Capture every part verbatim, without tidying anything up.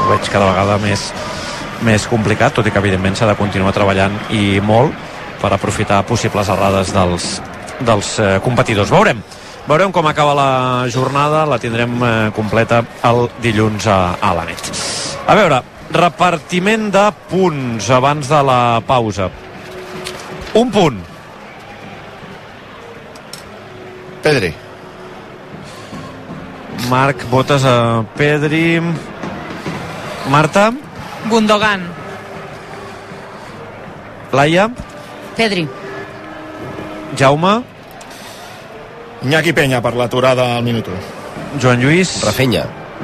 ho veig cada vegada més, més complicat, tot i que evidentment s'ha de continuar treballant i molt per aprofitar possibles errades dels, dels eh, competidors. Veurem, veurem com acaba la jornada, la tindrem eh, completa el dilluns a, a la nit. A veure, repartiment de punts abans de la pausa. Un punt. Pedri. Marc, votes a Pedri. Marta? Gundogan. Laia? Pedri. Jaume? Iñaki Peña per l'aturada al minut u. Joan Lluís? Rafinha.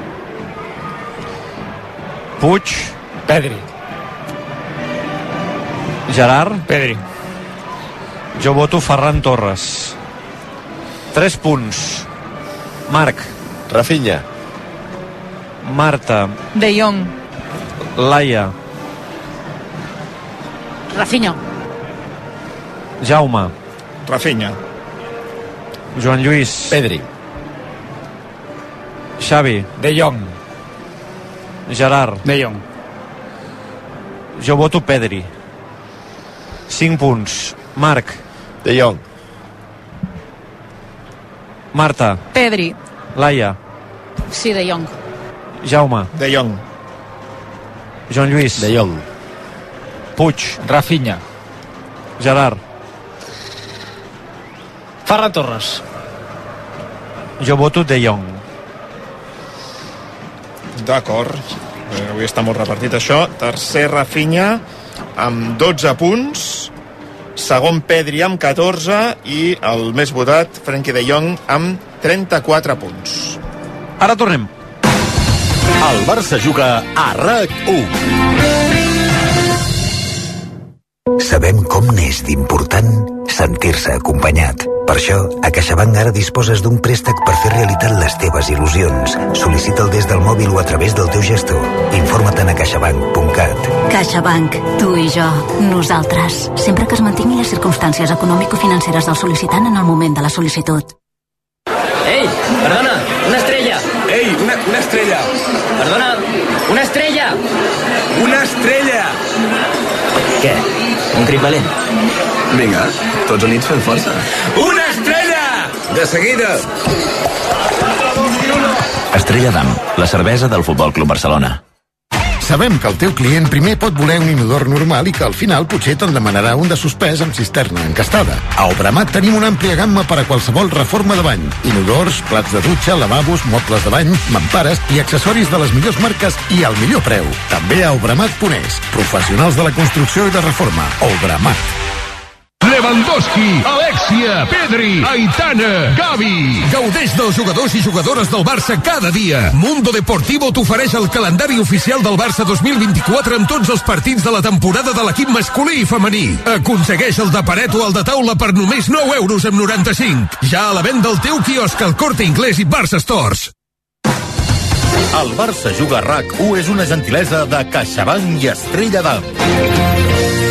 Puig? Pedri. Gerard? Pedri. Jo voto Ferran Torres. Tres punts. Marc? Rafinha. Marta? De Jong. Laia? Rafinha. Jaume? Rafinha. Joan Lluís? Pedri. Xavi? De Jong. Gerard? De Jong. Jo voto Pedri. Cinc punts. Marc? De Jong. Marta? Pedri. Laia? Sí, De Jong. Jaume? De Jong. Joan Lluís? De Jong. Puig? Rafinha. Gerard? Ferran Torres. Jo voto De Jong. D'acord. Eh, avui està molt repartit això. Tercer Rafinha amb dotze punts. Segon Pedri amb catorze i el més votat, Frenkie de Jong, amb trenta-quatre punts. Ara tornem. El Barça juga a RAC u. Sabem com n'és d'important sentir-se acompanyat. Per això, a CaixaBank ara disposes d'un préstec per fer realitat les teves il·lusions. Sol·licita'l des del mòbil o a través del teu gestor. Informa't a caixabank punt cat. CaixaBank, tu i jo, nosaltres. Sempre que es mantinguin les circumstàncies econòmico-financeres del sol·licitant en el moment de la sol·licitud. Ei, perdona, una estrella. Ei, una, una estrella. Perdona, una estrella. Una estrella. Què? Un crit valent? Vinga, tots units fent força. Una estrella! De seguida. Estrella Damm, la cervesa del Futbol Club Barcelona. Sabem que el teu client primer pot voler un inodor normal i que al final potser te'n demanarà un de suspès amb cisterna encastada. A Obramat tenim una àmplia gamma per a qualsevol reforma de bany. Inodors, plats de dutxa, lavabos, mobles de bany, mampares i accessoris de les millors marques i al millor preu. També a Obramat punt es. Professionals de la construcció i de reforma. Obramat. Lewandowski, Alexia, Pedri, Aitana, Gavi. Gaudeix dels jugadors i jugadores del Barça cada dia. Mundo Deportivo t'ofereix el calendari oficial del Barça dos mil vint-i-quatre amb tots els partits de la temporada de l'equip masculí i femení. Aconsegueix el de paret o el de taula per només nou euros amb noranta-cinc. Ja a la venda al teu quiosc al Corte Inglés i Barça Stores. El Barça juga a RAC u és una gentilesa de CaixaBank i Estrella Damm.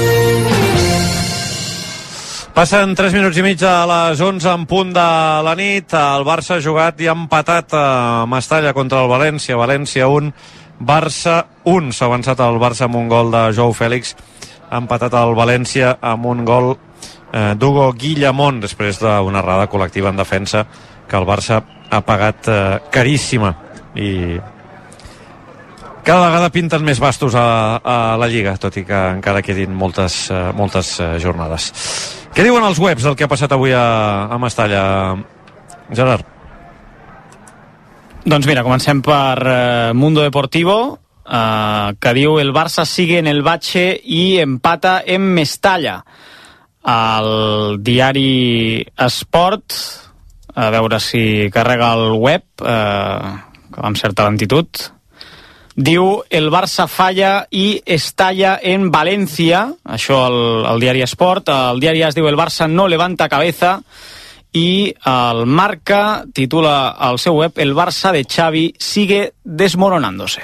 Passen tres minuts i mig a les onze en punt de la nit. El Barça ha jugat i ha empatat a Mestalla contra el València. València un, Barça un. S'ha avançat el Barça amb un gol de Joao Fèlix. Ha empatat el València amb un gol eh, d'Hugo Guillamón, després d'una errada col·lectiva en defensa que el Barça ha pagat eh, caríssima. I cada vegada pinten més bastos a, a la Lliga, tot i que encara quedin moltes, eh, moltes eh, jornades. Què diuen els webs del que ha passat avui a, a Mestalla, Gerard? Doncs mira, comencem per eh, Mundo Deportivo, eh, que diu el Barça sigue en el bache i empata en Mestalla. El diari Esport, a veure si carrega el web, eh, amb certa lentitud, diu el Barça falla i estalla en València. Això el, el diari Esport. El diari es diu el Barça no levanta cabeza i el Marca titula al seu web el Barça de Xavi sigue desmoronándose.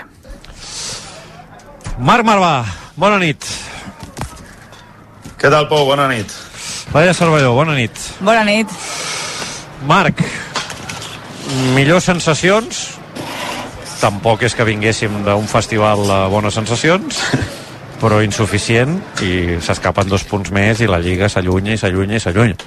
Marc Marvà, bona nit. Què tal, Pau? Bona nit. Laia Cervelló, bona nit. Bona nit. Marc, millors sensacions? tampoc és que vinguéssim d'un festival de bones sensacions, però insuficient, i s'escapen dos punts més i la Lliga s'allunya i s'allunya i s'allunya.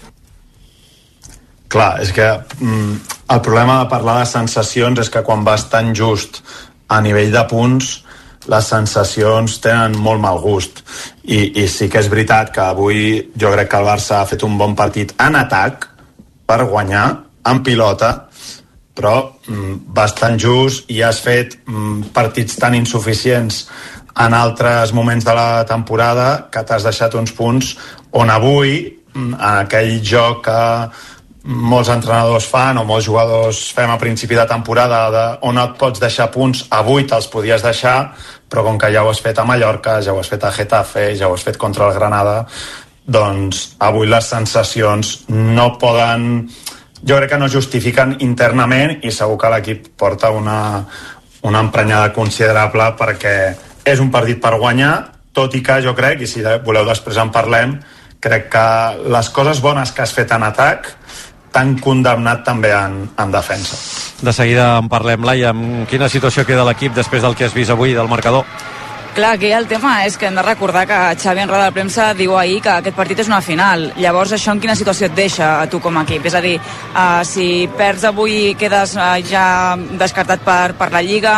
Clar, és que mm, el problema de parlar de sensacions és que quan vas tan just a nivell de punts, les sensacions tenen molt mal gust. I, i sí que és veritat que avui jo crec que el Barça ha fet un bon partit en atac per guanyar, en pilota, però mm, bastant just, i has fet mm, partits tan insuficients en altres moments de la temporada que t'has deixat uns punts on avui, en aquell joc que molts entrenadors fan o molts jugadors fem a principi de temporada de on et pots deixar punts, avui te'ls podies deixar, però com que ja ho has fet a Mallorca, ja ho has fet a Getafe, ja ho has fet contra el Granada, doncs avui les sensacions no poden, jo crec que no justifiquen internament, i segur que l'equip porta una, una emprenyada considerable perquè és un partit per guanyar, tot i que jo crec, i si voleu després en parlem, crec que les coses bones que has fet en atac t'han condemnat també en, en defensa. De seguida en parlem, Laia. En quina situació queda l'equip després del que has vist avui del marcador? Clar, aquí el tema és que hem de recordar que Xavi en roda de premsa diu ahir que aquest partit és una final. Llavors, això en quina situació et deixa a tu com a equip? És a dir, uh, si perds avui quedes uh, ja descartat per, per la Lliga,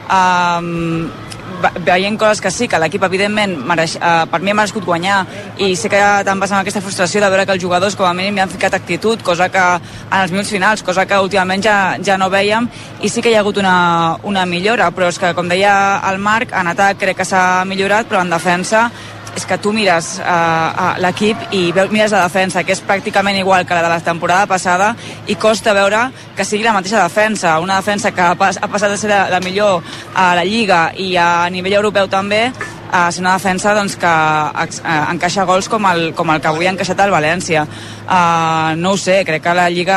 uh, veient coses que sí, que l'equip evidentment mereix, uh, per mi ha merescut guanyar, i sé que te'n vas amb aquesta frustració de veure que els jugadors com a mínim hi han ficat actitud, cosa que en els minuts finals, cosa que últimament ja, ja no vèiem, i sí que hi ha hagut una, una millora, però és que com deia el Marc, en atac crec que s'ha millorat, però en defensa és que tu mires uh, l'equip i veus, mires la defensa, que és pràcticament igual que la de la temporada passada, i costa veure que sigui la mateixa defensa, una defensa que ha, pas, ha passat a ser la, la millor a la Lliga i a nivell europeu també, a ser una defensa doncs, que uh, encaixa gols com el, com el que avui ha encaixat el València. Uh, no ho sé, crec que la Lliga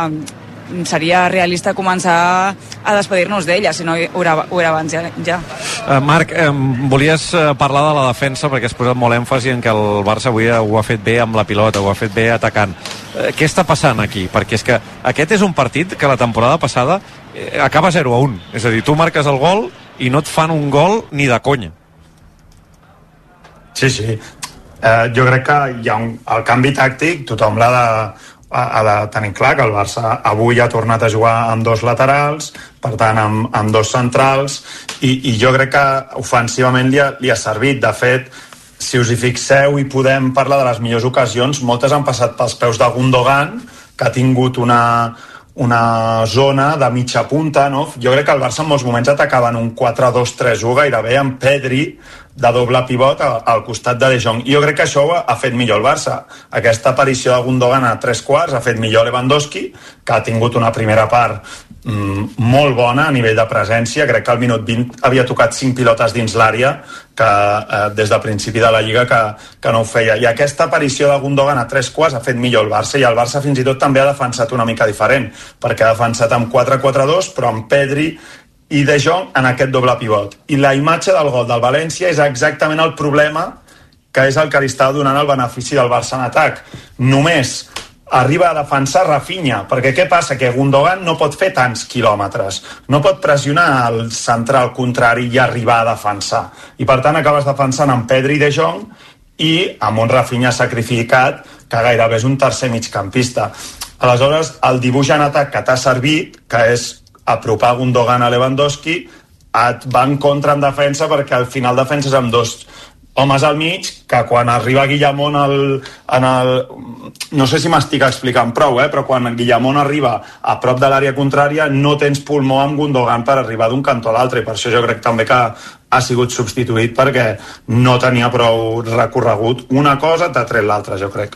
seria realista començar a despedir-nos d'ella, si no ho era, ho era abans ja. ja. Uh, Marc, um, volies uh, parlar de la defensa perquè has posat molt èmfasi en que el Barça avui ho ha fet bé amb la pilota, ho ha fet bé atacant. Uh, què està passant aquí? Perquè és que aquest és un partit que la temporada passada eh, acaba zero a un. És a dir, tu marques el gol i no et fan un gol ni de conya. Sí, sí. Uh, jo crec que hi ha un, el canvi tàctic, tothom l'ha de ha de tenir clar que el Barça avui ha tornat a jugar amb dos laterals, per tant amb, amb dos centrals, i, i jo crec que ofensivament li ha, li ha servit. De fet, si us hi fixeu i podem parlar de les millors ocasions, moltes han passat pels peus de Gundogan, que ha tingut una, una zona de mitja punta, no? Jo crec que el Barça en molts moments atacava en un quatre dos tres u gairebé amb Pedri de doble pivot al costat de De Jong. I jo crec que això ha fet millor el Barça. Aquesta aparició de Gundogan a tres quarts ha fet millor Lewandowski, que ha tingut una primera part mm, molt bona a nivell de presència. Crec que al minut vint havia tocat cinc pilotes dins l'àrea, que eh, des del principi de la Lliga que, que no ho feia. I aquesta aparició de Gundogan a tres quarts ha fet millor el Barça, i el Barça fins i tot també ha defensat una mica diferent, perquè ha defensat amb quatre quatre dos, però amb Pedri i De Jong en aquest doble pivot. I la imatge del gol del València és exactament el problema, que és el que li està donant el benefici del Barça en atac. Només arriba a defensar Rafinha, perquè què passa? Que Gundogan no pot fer tants quilòmetres, no pot pressionar el central contrari i arribar a defensar, i per tant acabes defensant amb Pedri i De Jong i amb un Rafinha sacrificat que gairebé és un tercer migcampista. Aleshores, el dibuix en atac que t'ha servit, que és apropar Gundogan a Lewandowski, et va en contra en defensa, perquè al final defenses amb dos homes al mig, que quan arriba Guillamón al, en el... no sé si m'estic explicant prou, eh? Però quan Guillamón arriba a prop de l'àrea contrària no tens pulmó amb Gundogan per arribar d'un cantó a l'altre, i per això jo crec també que ha sigut substituït, perquè no tenia prou recorregut. Una cosa t'ha tret l'altra, jo crec.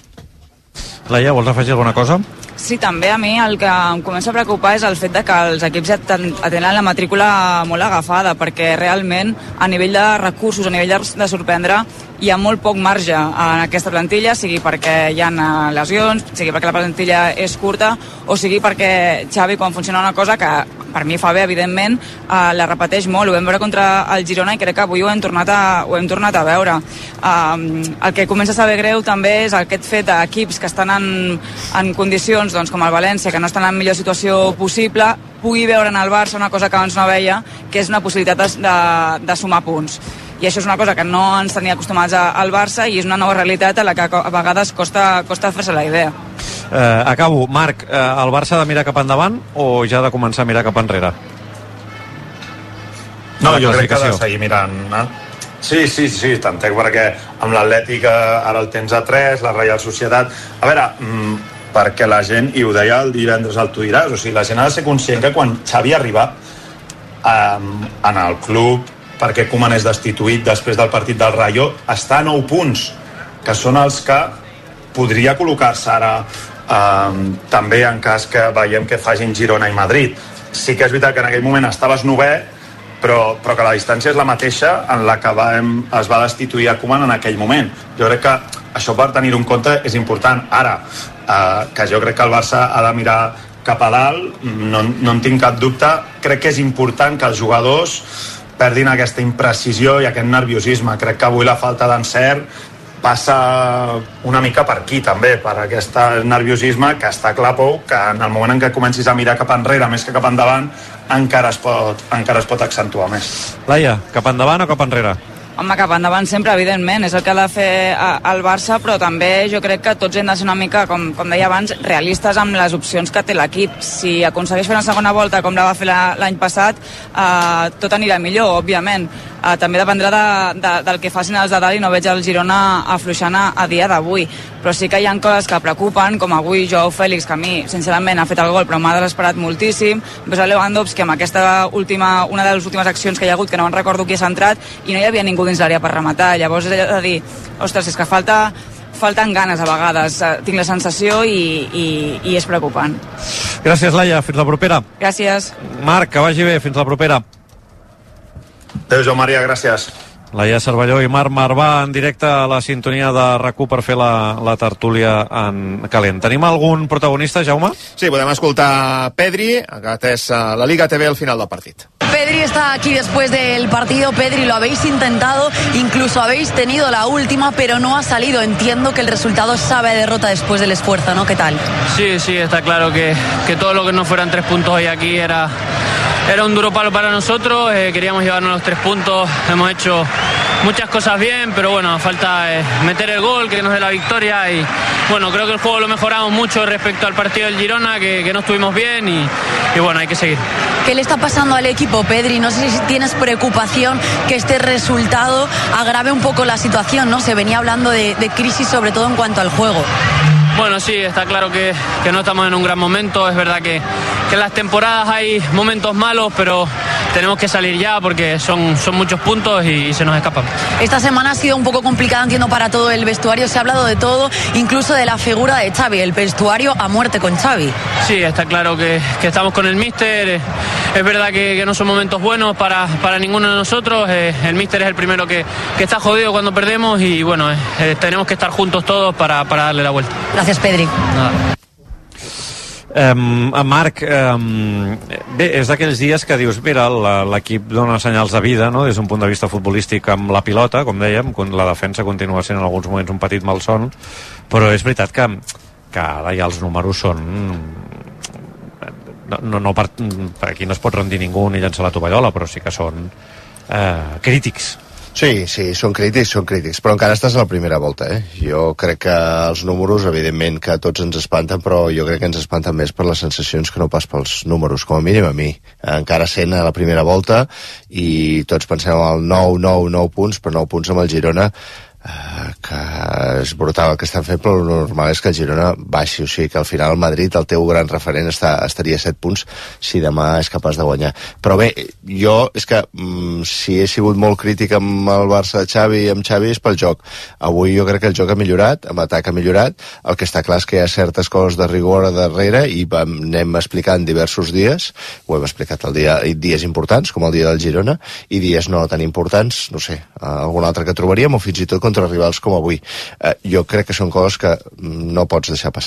Laia, vols afegir alguna cosa? Sí, també a mi el que em comença a preocupar és el fet de que els equips ja tenen la matrícula molt agafada, perquè realment a nivell de recursos, a nivell de, de sorprendre, hi ha molt poc marge en aquesta plantilla, sigui perquè hi ha lesions, sigui perquè la plantilla és curta, o sigui perquè Xavi, quan funciona una cosa, que per mi fa bé, evidentment, uh, la repeteix molt, ho vam veure contra el Girona i crec que avui ho hem tornat a, ho hem tornat a veure. Uh, el que comença a saber greu també és aquest fet d'equips que estan en, en condicions doncs, com el València, que no estan en millor situació possible, pugui veure en el Barça una cosa que abans no veia, que és una possibilitat de, de, de sumar punts. I això és una cosa que no ens tenia acostumats a, al Barça i és una nova realitat a la que a vegades costa, costa fer-se la idea. Eh, acabo. Marc, eh, el Barça ha de mirar cap endavant o ja ha de començar a mirar cap enrere? No, jo crec que ha de seguir mirant. Eh? Sí, sí, sí, t'entenc, perquè amb l'Atlètic ara el tens a tres, la Reial Societat... A veure, mmm, perquè la gent, i ho deia el divendres al Tu diràs, o sigui, la gent ha de ser conscient que quan Xavi arriba eh, en el club, perquè Koeman és destituït després del partit del Rayo, està a nou punts, que són els que podria col·locar-se ara eh, també en cas que veiem que facin Girona i Madrid. Sí que és veritat que en aquell moment estaves novè, però, però que la distància és la mateixa en la que vam, es va destituir a Koeman en aquell moment. Jo crec que això, per tenir-ho en compte, és important. Ara, eh, que jo crec que el Barça ha de mirar cap a dalt, no, no en tinc cap dubte. Crec que és important que els jugadors perdin aquesta imprecisió i aquest nerviosisme. Crec que avui la falta d'encert passa una mica per aquí també, per aquest nerviosisme que està clar, Pou, que en el moment en què comencis a mirar cap enrere més que cap endavant encara es pot, encara es pot accentuar més. Laia, cap endavant o cap enrere? Home, cap endavant sempre, evidentment, és el que ha de fer el Barça, però també jo crec que tots hem de ser una mica, com, com deia abans, realistes amb les opcions que té l'equip. Si aconsegueix fer una segona volta com la va fer l'any passat, eh, tot anirà millor, òbviament. Eh, també dependrà de, de, del que facin els de dalt i no veig el Girona afluixant a, a dia d'avui. Però sí que hi ha coses que preocupen, com avui Joao Félix, que a mi, sincerament, ha fet el gol, però m'ha desesperat moltíssim. Ves a Lewandowski, amb aquesta última, una de les últimes accions que hi ha hagut, que no en recordo qui s'ha entrat, i no hi havia ningú dins l'àrea per rematar. Llavors és de dir, ostres, és que falta, falten ganes a vegades, tinc la sensació i, i, i és preocupant. Gràcies, Laia, fins la propera. Gràcies. Marc, que vagi bé, fins la propera. Adéu, Joan Maria, gràcies. Laia Cervelló i Marc Marvà en directe a la sintonia de RAC u per fer la, la tertúlia en calent. Tenim algun protagonista, Jaume? Sí, podem escoltar Pedri, que ha atès la Liga T V al final del partit. Pedri está aquí después del partido. Pedri, lo habéis intentado, incluso habéis tenido la última, pero no ha salido. Entiendo que el resultado sabe a derrota después del esfuerzo, ¿no? ¿Qué tal? Sí, sí, está claro que, que todo lo que no fueran tres puntos hoy aquí era, era un duro palo para nosotros. Eh, queríamos llevarnos los tres puntos. Hemos hecho muchas cosas bien, pero bueno, falta eh, meter el gol que nos dé la victoria. Y bueno, creo que el juego lo mejoramos mucho respecto al partido del Girona, que, que no estuvimos bien y, y bueno, hay que seguir. ¿Qué le está pasando al equipo, Pedri? No sé si tienes preocupación que este resultado agrave un poco la situación, ¿no? Se venía hablando de, de crisis, sobre todo en cuanto al juego. Bueno, sí, está claro que, que no estamos en un gran momento. Es verdad que, que en las temporadas hay momentos malos, pero tenemos que salir ya porque son, son muchos puntos y, y se nos escapan. Esta semana ha sido un poco complicada, entiendo, para todo el vestuario. Se ha hablado de todo, incluso de la figura de Xavi, el vestuario a muerte con Xavi. Sí, está claro que, que estamos con el míster. Es verdad que, que no son momentos buenos para, para ninguno de nosotros. Eh, el míster es el primero que, que está jodido cuando perdemos y bueno, eh, tenemos que estar juntos todos para, para darle la vuelta. Gracias, Pedri. Nada. Um, Marc, um, bé, és d'aquells dies que dius, mira, l'equip dona senyals de vida, no?, des d'un punt de vista futbolístic amb la pilota, com dèiem, la defensa continua sent en alguns moments un petit malson, però és veritat que, que ara ja els números són... No, no, no per, per aquí no es pot rendir ningú ni llançar la tovallola, però sí que són eh, crítics. Sí, sí, són crítics, són crítics, però encara estàs a la primera volta, eh? Jo crec que els números, evidentment, que tots ens espanten, però jo crec que ens espanten més per les sensacions que no pas pels números, com a mínim a mi. Encara sent a la primera volta i tots pensem al nou, nou, nou punts, però nou punts amb el Girona, Uh, que és brutal el que estan fent, però el normal és que el Girona baixi, o sigui que al final el Madrid, el teu gran referent, està, estaria a set punts si demà és capaç de guanyar. Però bé, jo és que mm, si he sigut molt crític amb el Barça de Xavi i amb Xavi és pel joc. Avui jo crec que el joc ha millorat, amb atac ha millorat, el que està clar és que hi ha certes coses de rigor a darrere i vam, anem explicant diversos dies, ho hem explicat el dia, dies importants, com el dia del Girona, i dies no tan importants, no sé, algun altre que trobaríem, o fins i tot contra rivals com avui. Eh, jo crec que són coses que no pots deixar passar.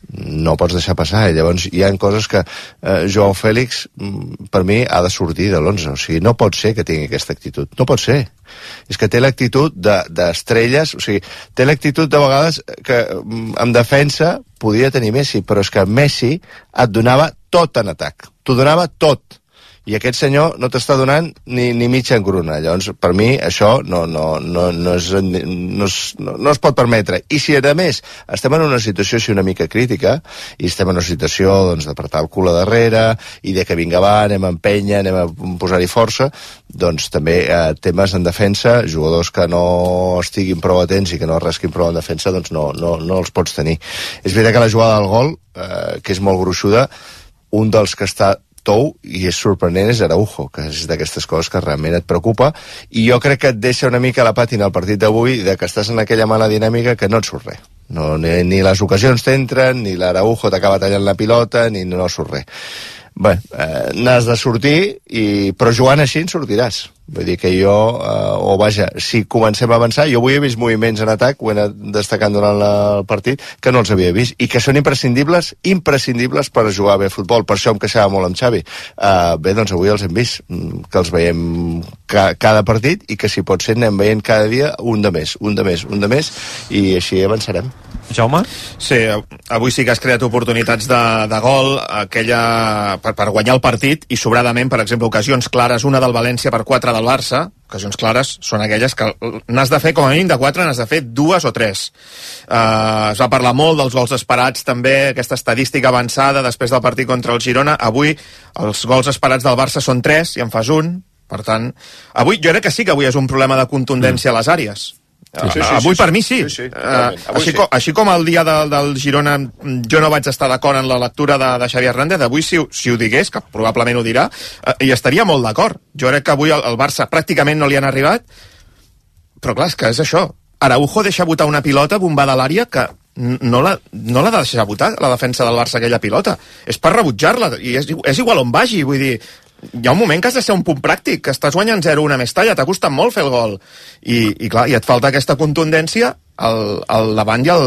no pots deixar passar, i llavors hi ha coses que eh, Joao Fèlix per mi ha de sortir de l'onze, o sigui, no pot ser que tingui aquesta actitud, no pot ser, és que té l'actitud d'estrelles, de, o sigui, té l'actitud de vegades que en defensa podia tenir Messi, però és que Messi et donava tot en atac, t'ho donava tot, i aquest senyor no t'està donant ni, ni mitja engruna. Llavors, per mi, això no, no, no, no, és, no, es, no, no es pot permetre. I si, a més, estem en una situació així una mica crítica, i estem en una situació doncs, d'apartar el cul a darrere, i de que vinga va, anem a empènyer, anem a posar-hi força, doncs també eh, temes en defensa, jugadors que no estiguin prou atents i que no rasquin prou en defensa, doncs no, no, no els pots tenir. És veritat que la jugada del gol, eh, que és molt gruixuda, un dels que està tou, i és sorprenent, és Araujo, que és d'aquestes coses que realment et preocupa, i jo crec que et deixa una mica la pàtina al partit d'avui, de que estàs en aquella mala dinàmica que no et surt res. No, ni, ni les ocasions t'entren, ni l'Araujo t'acaba tallant la pilota, ni no surt res. Bé, eh, n'has de sortir, i, però jugant així en sortiràs. Vull dir que jo, eh, o vaja, si comencem a avançar, jo avui he vist moviments en atac, ho he anat destacant durant la, el partit, que no els havia vist, i que són imprescindibles, imprescindibles per jugar bé a futbol. Per això em queixava molt amb Xavi. Eh, bé, doncs avui els hem vist, que els veiem ca, cada partit, i que si pot ser anem veient cada dia un de més, un de més, un de més, i així avançarem. Jaume? Sí, avui sí que has creat oportunitats de, de gol, aquella per, per guanyar el partit, i sobradament, per exemple, ocasions clares, una del València per quatre del Barça, ocasions clares són aquelles que n'has de fer, com a mínim de quatre, n'has de fer dues o tres. Uh, es va parlar molt dels gols esperats, també, aquesta estadística avançada després del partit contra el Girona. Avui els gols esperats del Barça són tres, i en fas un, per tant... Avui, jo crec que sí que avui és un problema de contundència a les àrees. Sí, sí, sí, avui sí, per mi sí, sí, sí, uh, així, sí. Com, així com el dia de, del Girona jo no vaig estar d'acord en la lectura de, de Xavi Hernández, avui si, si ho digués, que probablement ho dirà, uh, hi estaria molt d'acord. Jo crec que avui el, el Barça pràcticament no li han arribat, però clar, és que és això, Araujo deixa botar una pilota bombada a l'àrea que no la, no la deixa botar la defensa del Barça, aquella pilota, és per rebutjar-la, i és, és igual on vagi, vull dir, hi ha un moment que has de ser un punt pràctic, que estàs guanyant zero una més talla, t'ha costat molt fer el gol, i, i clar, i et falta aquesta contundència al, al davant i al,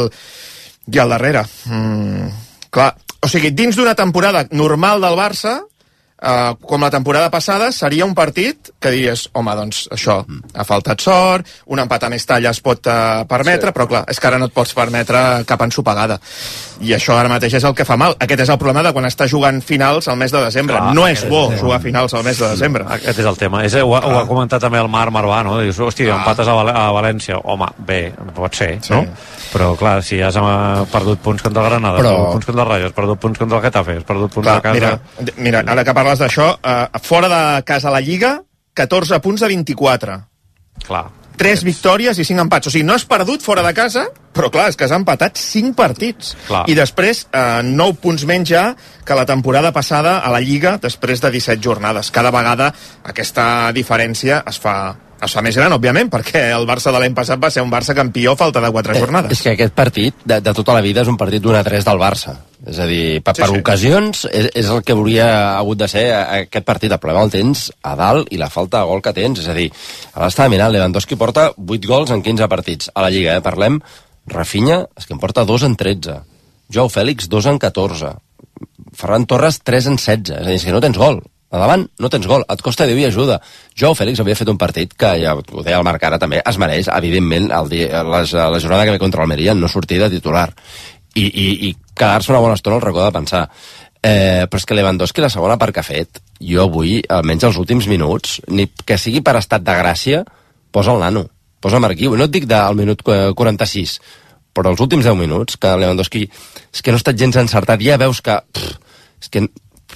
i al darrere. Mm, clar, o sigui, dins d'una temporada normal del Barça, Uh, com la temporada passada, seria un partit que diries, home, doncs això, ha faltat sort, un empat a més talla es pot uh, permetre, sí. Però clar, és que ara no et pots permetre cap ensopegada. I això ara mateix és el que fa mal. Aquest és el problema de quan està jugant finals al mes de desembre. Clar, no és bo jugar finals al mes de desembre. Aquest és el tema. És, ho, ho ha comentat també el Marc Marvà, no? Dius, hòstia, ah. empates a, Val a València. Home, bé, pot ser, sí. No? Però clar, si has perdut punts contra el Granada, però... has perdut punts contra el Rayo, has perdut punts contra el Getafe, has perdut punts clar, a casa... Mira, mira, ara que parles d'això, uh, fora de casa a la Lliga, catorze punts de vint-i-quatre. Clar. tres victòries i cinc empats. O sigui, no has perdut fora de casa, però clar, és que has empatat cinc partits. Clar. I després, eh, nou punts menys ja que la temporada passada a la Lliga, després de disset jornades. Cada vegada aquesta diferència es fa, es fa més gran, òbviament, perquè el Barça de l'any passat va ser un Barça campió a falta de quatre jornades. Eh, és que aquest partit, de, de tota la vida, és un partit d'un a tres del Barça. És a dir, per, sí, per sí. ocasions és, és el que hauria hagut de ser aquest partit. El problema el tens a dalt i la falta de gol que tens. És a dir, ara estava mirant, Lewandowski porta vuit gols en quinze partits. A la Lliga, eh? Parlem, Rafinha, és que en porta dos en tretze. Joao Fèlix, dos en catorze. Ferran Torres, tres en setze. És a dir, és que no tens gol. A davant no tens gol, et costa Déu i ajuda. Joao Fèlix havia fet un partit que, ja ho deia el Marc ara també, es mereix, evidentment, el dia, la, la jornada que ve contra l'Almeria, no sortir de titular. I, i, i quedar-se una bona estona al racó de pensar. Eh, però és que Lewandowski, la segona part que ha fet, jo avui, almenys els últims minuts, ni que sigui per estat de gràcia, posa el nano, posa el Marquiu. No et dic del minut quaranta-sis, però els últims deu minuts, que Lewandowski és que no ha estat gens encertat, ja veus que... Pff, és que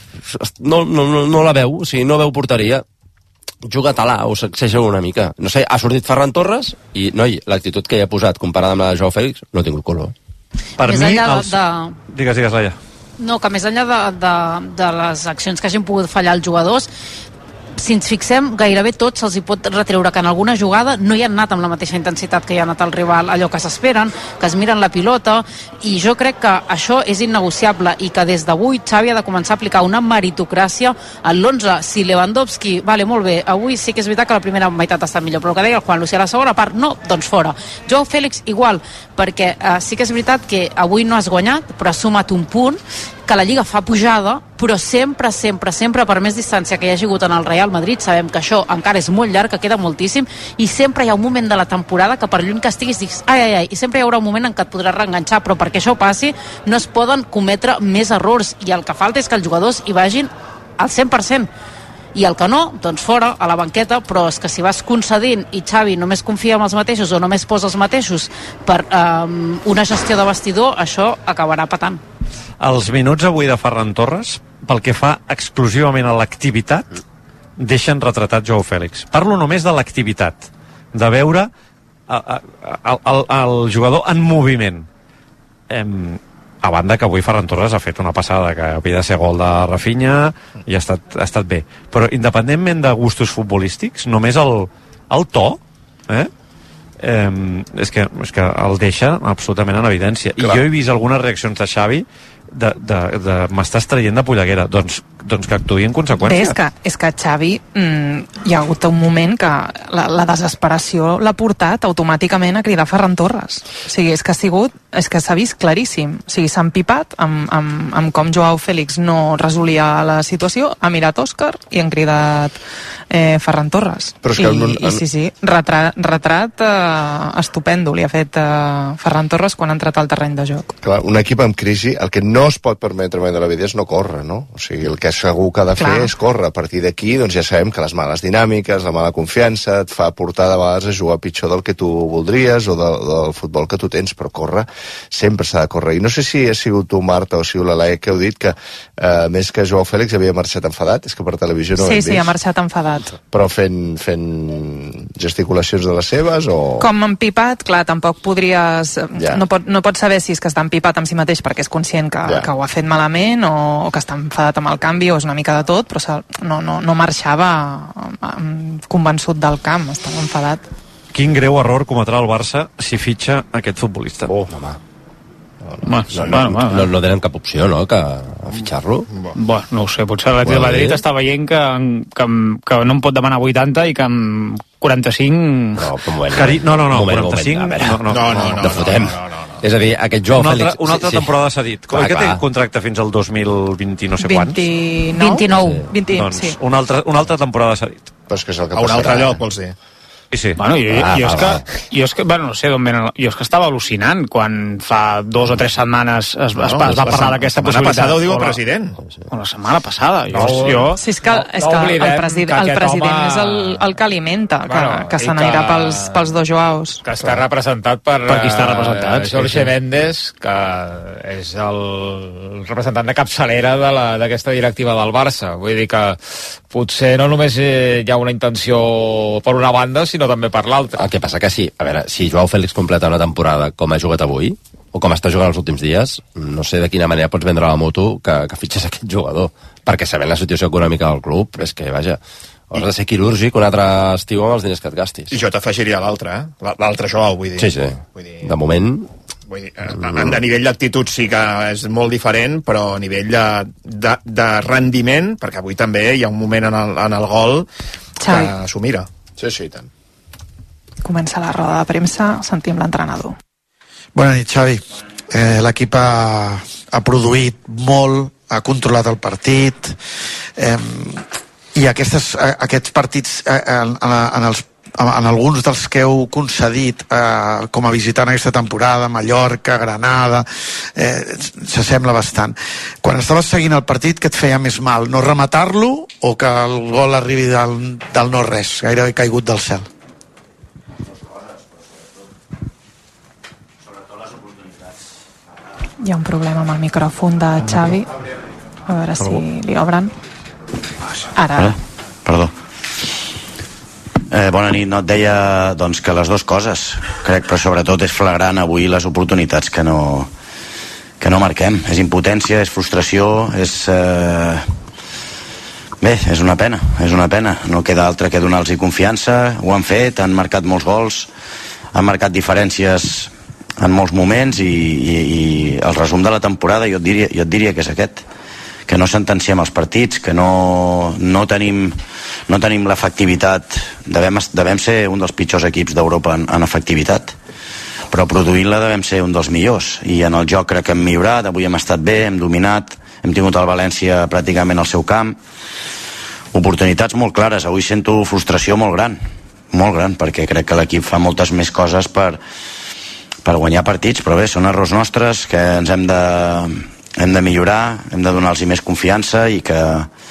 no, no, no, no la veu, o sigui, no veu porteria, juga-te-la o sacseja una mica. No sé, ha sortit Ferran Torres i, noi, l'actitud que hi ha posat comparada amb la de Joao Fèlix no ha tingut color. Per més mi, enllà els... de... Digues, digues, Laia. No, que més enllà de, de, de les accions que hagin pogut fallar els jugadors, si ens fixem, gairebé tots se'ls hi pot retreure que en alguna jugada no hi han anat amb la mateixa intensitat que hi ha anat el rival, allò que s'esperen, que es miren la pilota, i jo crec que això és innegociable i que des d'avui Xavi ha de començar a aplicar una meritocràcia en l'onze. Si Lewandowski, vale, molt bé, avui sí que és veritat que la primera meitat està millor, però el que deia el Juan Lucia, la segona part no, doncs fora. Joao Félix igual, perquè eh, sí que és veritat que avui no has guanyat, però has sumat un punt, que la Lliga fa pujada, però sempre, sempre, sempre, per més distància que hi hagi hagut en el Real Madrid, sabem que això encara és molt llarg, que queda moltíssim, i sempre hi ha un moment de la temporada que per lluny que estiguis dius, ai, ai, ai, i sempre hi haurà un moment en què et podràs reenganxar, però perquè això passi no es poden cometre més errors, i el que falta és que els jugadors hi vagin al cent per cent, i el que no, doncs fora, a la banqueta, però és que si vas concedint i Xavi només confia en els mateixos o només posa els mateixos per um, una gestió de vestidor, això acabarà patant. Els minuts avui de Ferran Torres, pel que fa exclusivament a l'activitat, deixen retratat Joao Félix. Parlo només de l'activitat, de veure el, el, el jugador en moviment. Em, a banda que avui Ferran Torres ha fet una passada que havia de ser gol de Rafinha i ha estat, ha estat bé. Però independentment de gustos futbolístics, només el, el to, eh? Eh, és, que, és que el deixa absolutament en evidència. Clar. I jo he vist algunes reaccions de Xavi de, de, de m'estàs traient de polleguera, doncs, doncs que actuï en conseqüència. Bé, és que, és que Xavi mm, hi ha hagut un moment que la, la desesperació l'ha portat automàticament a cridar Ferran Torres. O sigui, és que ha sigut, és que s'ha vist claríssim. O sigui, s'ha empipat amb, amb, amb com Joao Félix no resolia la situació, ha mirat Òscar i han cridat eh, Ferran Torres. Però és que I, en... i sí, sí, retrat, retrat eh, estupendo li ha fet eh, Ferran Torres quan ha entrat al terreny de joc. Clar, un equip amb crisi, el que no es pot permetre mai de la vida és no córrer, no? O sigui, el que segur que ha de fer Clar. és córrer. A partir d'aquí, doncs ja sabem que les males dinàmiques, la mala confiança et fa portar de vegades a jugar pitjor del que tu voldries o de, del futbol que tu tens, però córrer sempre s'ha de córrer. I no sé si ha sigut tu, Marta, o si la Laia, que heu dit que eh, més que Joao Félix havia marxat enfadat, és que per televisió no ho sí, hem sí, vist. ha marxat enfadat. Però fent, fent gesticulacions de les seves o... Com empipat, clar, tampoc podries... Ja. No, pot, no pots saber si és que està empipat amb si mateix perquè és conscient que, ja. que ho ha fet malament o, o que està enfadat amb el canvi o és una mica de tot, però no, no, no marxava convençut del camp, estava enfadat. Quin greu error cometrà el Barça si fitxa aquest futbolista? Oh, home. No, no, no, no, no, no tenen cap opció, no?, que a fitxar-lo. Bueno, no ho sé, potser l'Atlètic de Madrid està veient que, que, que no em pot demanar vuitanta i que amb quaranta-cinc... No, moment, Cari... no, no, no, moment, quaranta-cinc... Moment, no, no, no, no, no, no, fotem. No, no, no, no. És a dir, aquest Joao una Félix... Altra, una altra sí, temporada s'ha dit. Clar, que té contracte fins al dos mil vint no sé quants? vint-i-nou. Sí. vint, doncs sí. una altra, una altra temporada s'ha dit. Però és que és el que a un altre lloc, vols dir? Sí, sí. Bueno, jo, ah, jo, és va, que, va. jo és que, bueno, no sé d'on venen, jo és que estava al·lucinant quan fa dos o tres setmanes es, no, es, es va parlar d'aquesta possibilitat. La setmana passada ho diu el president. O la setmana passada. Jo, no, jo, sí, és que, no, és que no el, president, que el president home... és el, el que alimenta, que, bueno, que se n'anirà que... pels, pels dos Joaos. Que està representat per, per qui està representat, uh, Jorge sí, sí. Méndez, que és el representant de capçalera d'aquesta directiva del Barça. Vull dir que potser no només hi ha una intenció per una banda, sinó també per l'altra. El que passa que sí, a veure, si Joao Félix completa una temporada com ha jugat avui, o com està jugant els últims dies, no sé de quina manera pots vendre la moto que, que fitxes aquest jugador, perquè sabent la situació econòmica del club, és que, vaja, has de ser quirúrgic un altre estiu amb els diners que et gastis. I jo t'afegiria l'altre, eh? L'altre Joao, vull dir. Sí, sí. Vull dir... De moment... Vull dir, a nivell d'actitud sí que és molt diferent, però a nivell de, de, de rendiment, perquè avui també hi ha un moment en el, en el gol que s'ho mira. Sí, sí, i tant. Comença la roda de premsa, sentim l'entrenador. Bona nit, Xavi. Eh, L'equip ha, ha produït molt, ha controlat el partit, eh, i aquestes, aquests partits eh, en, en, els, en alguns dels que heu concedit eh, com a visitant aquesta temporada, Mallorca, Granada, eh, s'assembla bastant. Quan estaves seguint el partit, què et feia més mal? No rematar-lo o que el gol arribi del, del no-res, gairebé caigut del cel? Hi ha un problema amb el micròfon de Xavi. A veure si li obren. Ara. Perdó. Eh, bona nit. No, et deia doncs, que les dues coses. Crec, però sobretot és flagrant avui les oportunitats que no, que no marquem. És impotència, és frustració, és... Eh, Bé, és una pena, és una pena. No queda altre que donar-los confiança. Ho han fet, han marcat molts gols, han marcat diferències en molts moments i, i, i el resum de la temporada jo et diria, jo et diria que és aquest, que no sentenciem els partits, que no, no tenim, no tenim l'efectivitat. Devem, devem ser un dels pitjors equips d'Europa en, en efectivitat, però produint-la devem ser un dels millors, i en el joc crec que hem millorat. Avui hem estat bé, hem dominat, hem tingut el València pràcticament al seu camp, oportunitats molt clares. Avui sento frustració molt gran, molt gran, perquè crec que l'equip fa moltes més coses per, per guanyar partits, però bé, són errors nostres que ens hem de, hem de millorar, hem de donar-los més confiança i que,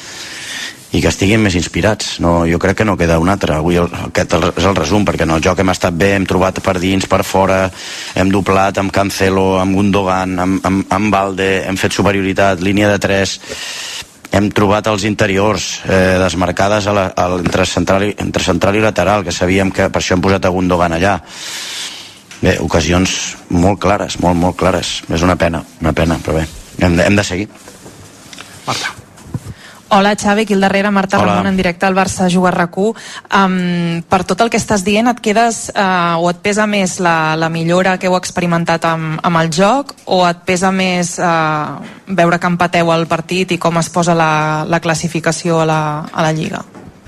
i que estiguin més inspirats. No, jo crec que no queda un altre. Avui el, aquest és el resum, perquè en el joc hem estat bé, hem trobat per dins, per fora, hem doblat amb Cancelo, amb Gundogan, amb, amb, amb Valde, hem fet superioritat, línia de tres, hem trobat els interiors eh, desmarcades a la, a entre, central i, entre central i lateral, que sabíem que per això hem posat a Gundogan allà. Bé, ocasions molt clares, molt, molt clares. És una pena, una pena, però bé, hem de, hem de seguir. Marta. Hola, Xavi, aquí al darrere, Marta Hola. Ramon, en directe al Barça Juga R A C u. Um, per tot el que estàs dient, et quedes uh, o et pesa més la, la millora que heu experimentat amb, amb el joc, o et pesa més uh, veure que empateu el partit i com es posa la, la classificació a la, a la Lliga?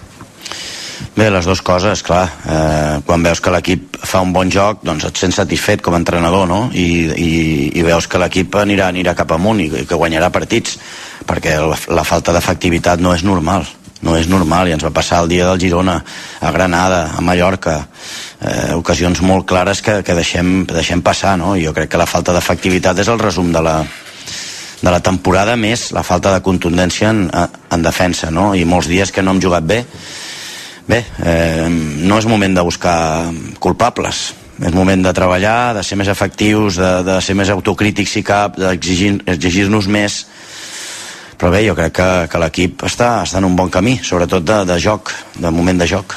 Bé, les dues coses, clar. Eh, quan veus que l'equip fa un bon joc, doncs et sents satisfet com a entrenador, no? I, i, i veus que l'equip anirà, anirà cap amunt i que guanyarà partits, perquè la, la falta d'efectivitat no és normal. No és normal, i ens va passar el dia del Girona, a Granada, a Mallorca, eh, ocasions molt clares que, que deixem, deixem passar, no? Jo crec que la falta d'efectivitat és el resum de la, de la temporada, més la falta de contundència en, en defensa, no? I molts dies que no hem jugat bé. Bé, eh, no és moment de buscar culpables, és moment de treballar, de ser més efectius, de, de ser més autocrítics si cap, d'exigir-nos exigir més, però bé, jo crec que, que l'equip està, està en un bon camí, sobretot de, de joc, de moment de joc.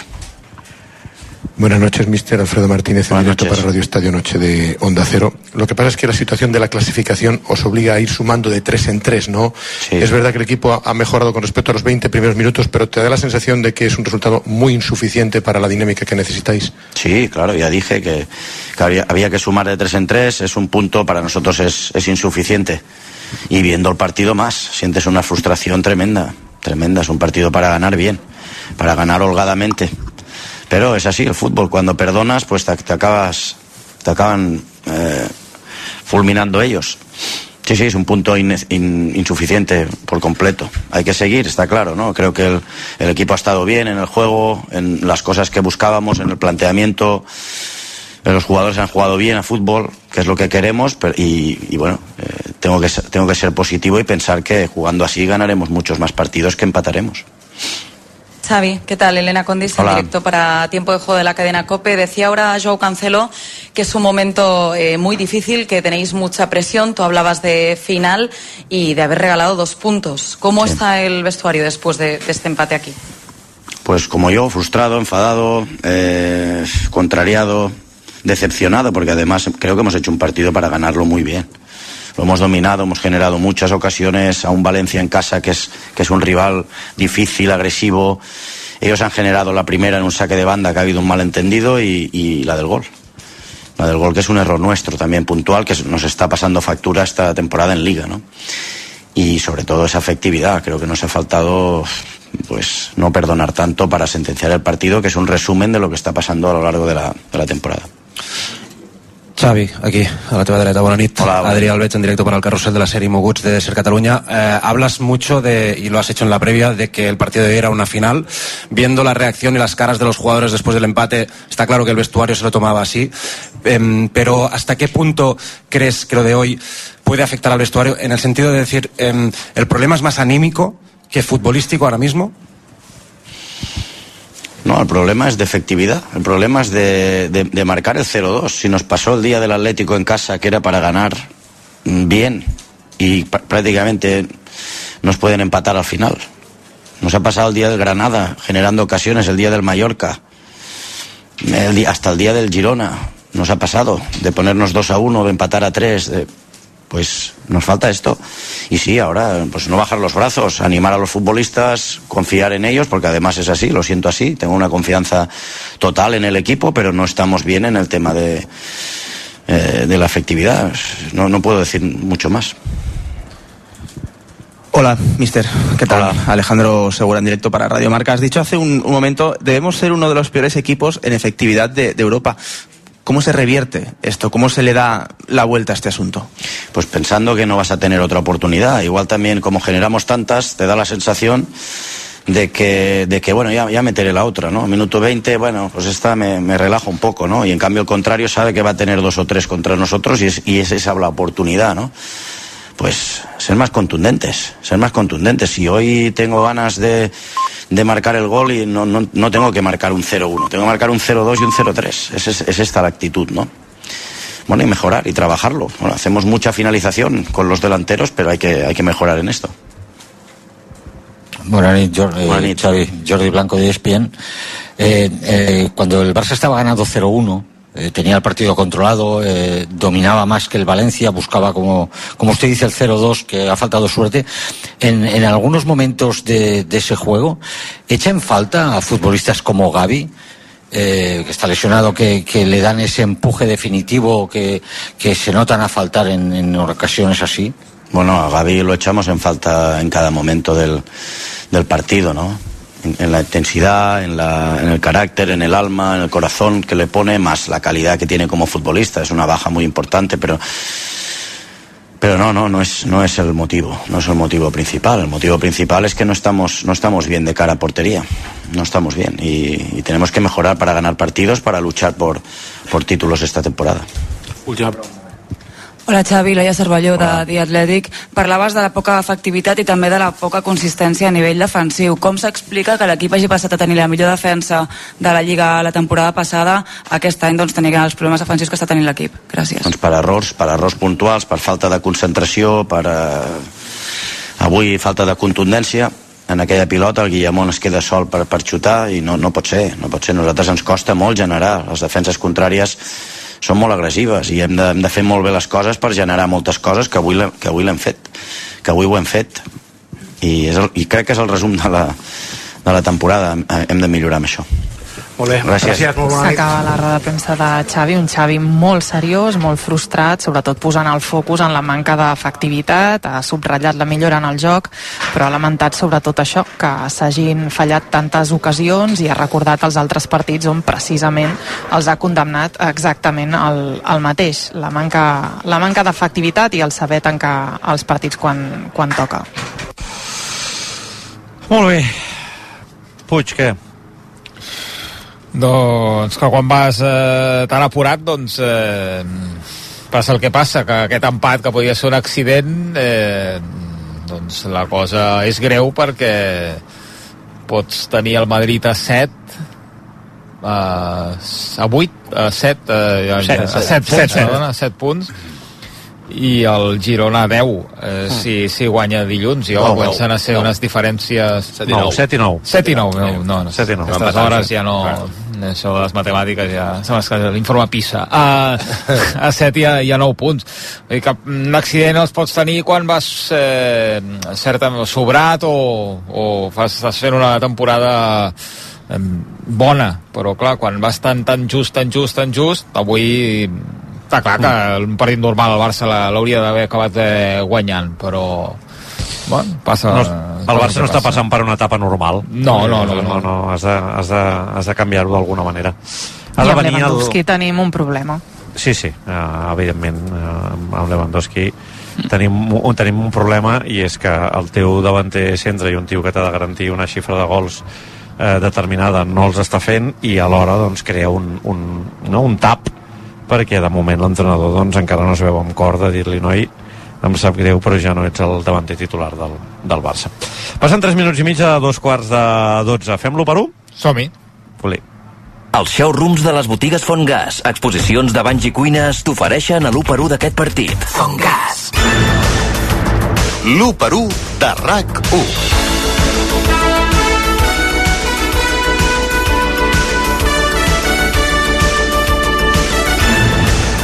Buenas noches, mister Alfredo Martínez, en directo para Radio Estadio Noche de Onda Cero. Lo que pasa es que la situación de la clasificación os obliga a ir sumando de tres en tres, ¿no? Sí. Es verdad que el equipo ha mejorado con respecto a los veinte primeros minutos, pero te da la sensación de que es un resultado muy insuficiente para la dinámica que necesitáis. Sí, claro, ya dije que, que había, había que sumar de tres en tres, es un punto, para nosotros es, es insuficiente. Y viendo el partido más, sientes una frustración tremenda, tremenda, es un partido para ganar bien, para ganar holgadamente. Pero es así el fútbol, cuando perdonas pues te, te acabas te acaban eh, fulminando ellos. Sí, sí, es un punto in, in, insuficiente por completo. Hay que seguir, está claro, ¿no? Creo que el, el equipo ha estado bien en el juego, en las cosas que buscábamos, en el planteamiento. Los jugadores han jugado bien a fútbol, que es lo que queremos, pero, y, y bueno, eh, tengo que ser, tengo que ser positivo y pensar que jugando así ganaremos muchos más partidos que empataremos. Xavi, ¿qué tal? Elena Condis, en directo para Tiempo de Juego de la cadena COPE. Decía ahora Joao Cancelo que es un momento eh, muy difícil, que tenéis mucha presión. Tú hablabas de final y de haber regalado dos puntos. ¿Cómo sí. está el vestuario después de, de este empate aquí? Pues como yo, frustrado, enfadado, eh, contrariado, decepcionado, porque además creo que hemos hecho un partido para ganarlo muy bien. Lo hemos dominado, hemos generado muchas ocasiones a un Valencia en casa que es, que es un rival difícil, agresivo. Ellos han generado la primera en un saque de banda, que ha habido un malentendido, y, y la del gol. La del gol, que es un error nuestro también puntual, que nos está pasando factura esta temporada en Liga, ¿no? Y sobre todo esa efectividad. Creo que nos ha faltado pues no perdonar tanto para sentenciar el partido, que es un resumen de lo que está pasando a lo largo de la, de la temporada. Xavi, aquí, a la teva dreta, bona nit. Hola, Adri Albeig, en directo para el carrusel de la serie Moguts de Ser Cataluña. Eh, hablas mucho de, y lo has hecho en la previa, de que el partido de hoy era una final. Viendo la reacción y las caras de los jugadores después del empate, está claro que el vestuario se lo tomaba así. Eh, pero ¿hasta qué punto crees que lo de hoy puede afectar al vestuario? En el sentido de decir, eh, ¿el problema es más anímico que futbolístico ahora mismo? No, el problema es de efectividad, el problema es de, de, de marcar el cero dos. Si nos pasó el día del Atlético en casa, que era para ganar bien, y pr- prácticamente nos pueden empatar al final. Nos ha pasado el día del Granada, generando ocasiones, el día del Mallorca, el día, hasta el día del Girona. Nos ha pasado de ponernos dos a uno, de empatar a tres. De... pues nos falta esto. Y sí, ahora pues no bajar los brazos, animar a los futbolistas, confiar en ellos, porque además es así, lo siento así, tengo una confianza total en el equipo, pero no estamos bien en el tema de, eh, de la efectividad. No, no puedo decir mucho más. Hola, mister. ¿Qué tal? Hola. Alejandro Segura, en directo para Radio Marca. Has dicho hace un, un momento, debemos ser uno de los peores equipos en efectividad de, de Europa. ¿Cómo se revierte esto? ¿Cómo se le da la vuelta a este asunto? Pues pensando que no vas a tener otra oportunidad. Igual también, como generamos tantas, te da la sensación de que, de que bueno, ya, ya meteré la otra, ¿no? Minuto veinte, bueno, pues esta me, me relaja un poco, ¿no? Y en cambio el contrario sabe que va a tener dos o tres contra nosotros y es, y es esa la oportunidad, ¿no? Pues ser más contundentes, ser más contundentes. Si hoy tengo ganas de, de marcar el gol y no, no, no tengo que marcar un cero uno, tengo que marcar un cero dos y un cero tres. Es, es, es esta la actitud, ¿no? Bueno, y mejorar y trabajarlo. Bueno, hacemos mucha finalización con los delanteros, pero hay que, hay que mejorar en esto. Buenas noches, Jordi, Buenas noches. Xavi, Jordi Blanco de E S P N. Eh, eh, cuando el Barça estaba ganando cero uno, Eh, tenía el partido controlado, eh, dominaba más que el Valencia, buscaba, como, como usted dice, el cero dos, que ha faltado suerte. En, en algunos momentos de, de ese juego, ¿echa en falta a futbolistas como Gavi, eh, que está lesionado, que, que le dan ese empuje definitivo que, que se notan a faltar en, en ocasiones así? Bueno, a Gavi lo echamos en falta en cada momento del, del partido, ¿no? En, en la intensidad, en, la, en el carácter, en el alma, en el corazón que le pone, más la calidad que tiene como futbolista. Es una baja muy importante, pero pero no, no, no es, no es el motivo, no es el motivo principal. El motivo principal es que no estamos, no estamos bien de cara a portería, no estamos bien y, y tenemos que mejorar para ganar partidos, para luchar por, por títulos esta temporada. Última pregunta. Hola Xavi, Laia Cervelló de The Athletic. Parlaves de la poca efectivitat i també de la poca consistència a nivell defensiu. Com s'explica que l'equip hagi passat a tenir la millor defensa de la Lliga la temporada passada, aquest any doncs tenir els problemes defensius que està tenint l'equip? Gràcies. Doncs per errors, per errors puntuals, per falta de concentració, per eh, avui falta de contundència. En aquella pilota el Guillamón es queda sol per, per xutar i no, no pot ser, no pot ser. A nosaltres ens costa molt generar. Les defenses contràries són molt agressives i hem de, hem de fer molt bé les coses per generar moltes coses que avui, que avui l'hem fet, que avui ho hem fet i, és el, i crec que és el resum de la, de la temporada. Hem de millorar amb això. Molt bé, gràcies. gràcies, molt bona nit. S'acaba la roda de premsa de Xavi, un Xavi molt seriós, molt frustrat, sobretot posant el focus en la manca d'efectivitat, ha subratllat la millora en el joc, però ha lamentat sobretot això, que s'hagin fallat tantes ocasions i ha recordat els altres partits on precisament els ha condemnat exactament el, el mateix, la manca, la manca d'efectivitat i el saber tancar els partits quan, quan toca. Molt bé. Puig, què? Doncs que quan vas eh, tan apurat, doncs eh, passa el que passa, que aquest empat que podia ser un accident, eh, doncs la cosa és greu perquè pots tenir el Madrid a set, a, a vuit, a set, a, a, a set, set, perdona, a set punts, i el Girona a deu, eh, si, si guanya dilluns, i home, comencen a ser unes diferències... set i nou. set i nou, no, no, no. set i nou. Aquestes hores ja no... Això de les matemàtiques ja... L'informe PISA. A, a set i a, i a nou punts. Vull dir que un accident els pots tenir quan vas eh, certament sobrat o, o fas, estàs fent una temporada eh, bona, però clar, quan vas tan, tan just, tan just, tan just, avui... Està clar que un partit normal el Barça l'hauria d'haver acabat eh, guanyant, però bueno, passa... No, el Barça no està passant per una etapa normal. No, no, no. no, no, no has de, has de, has de canviar-ho d'alguna manera. I amb Lewandowski el... tenim un problema. Sí, sí, uh, evidentment, uh, amb Lewandowski tenim, un, tenim un problema, i és que el teu davanter centre i un tio que t'ha de garantir una xifra de gols eh, determinada no els està fent, i alhora doncs, crea un, un, no, un tap, perquè de moment l'entrenador doncs, encara no es veu amb cor de dir-li, noi, em sap greu, però ja no ets el davanter titular del, del Barça. Passen tres minuts i mig a dos quarts de dotze. Fem-lo per un? Som-hi. Foli. Els showrooms de les botigues Fontgas, exposicions de banys i cuines, t'ofereixen a l'u per u d'aquest partit. Fontgas. l'u per u de RAC u.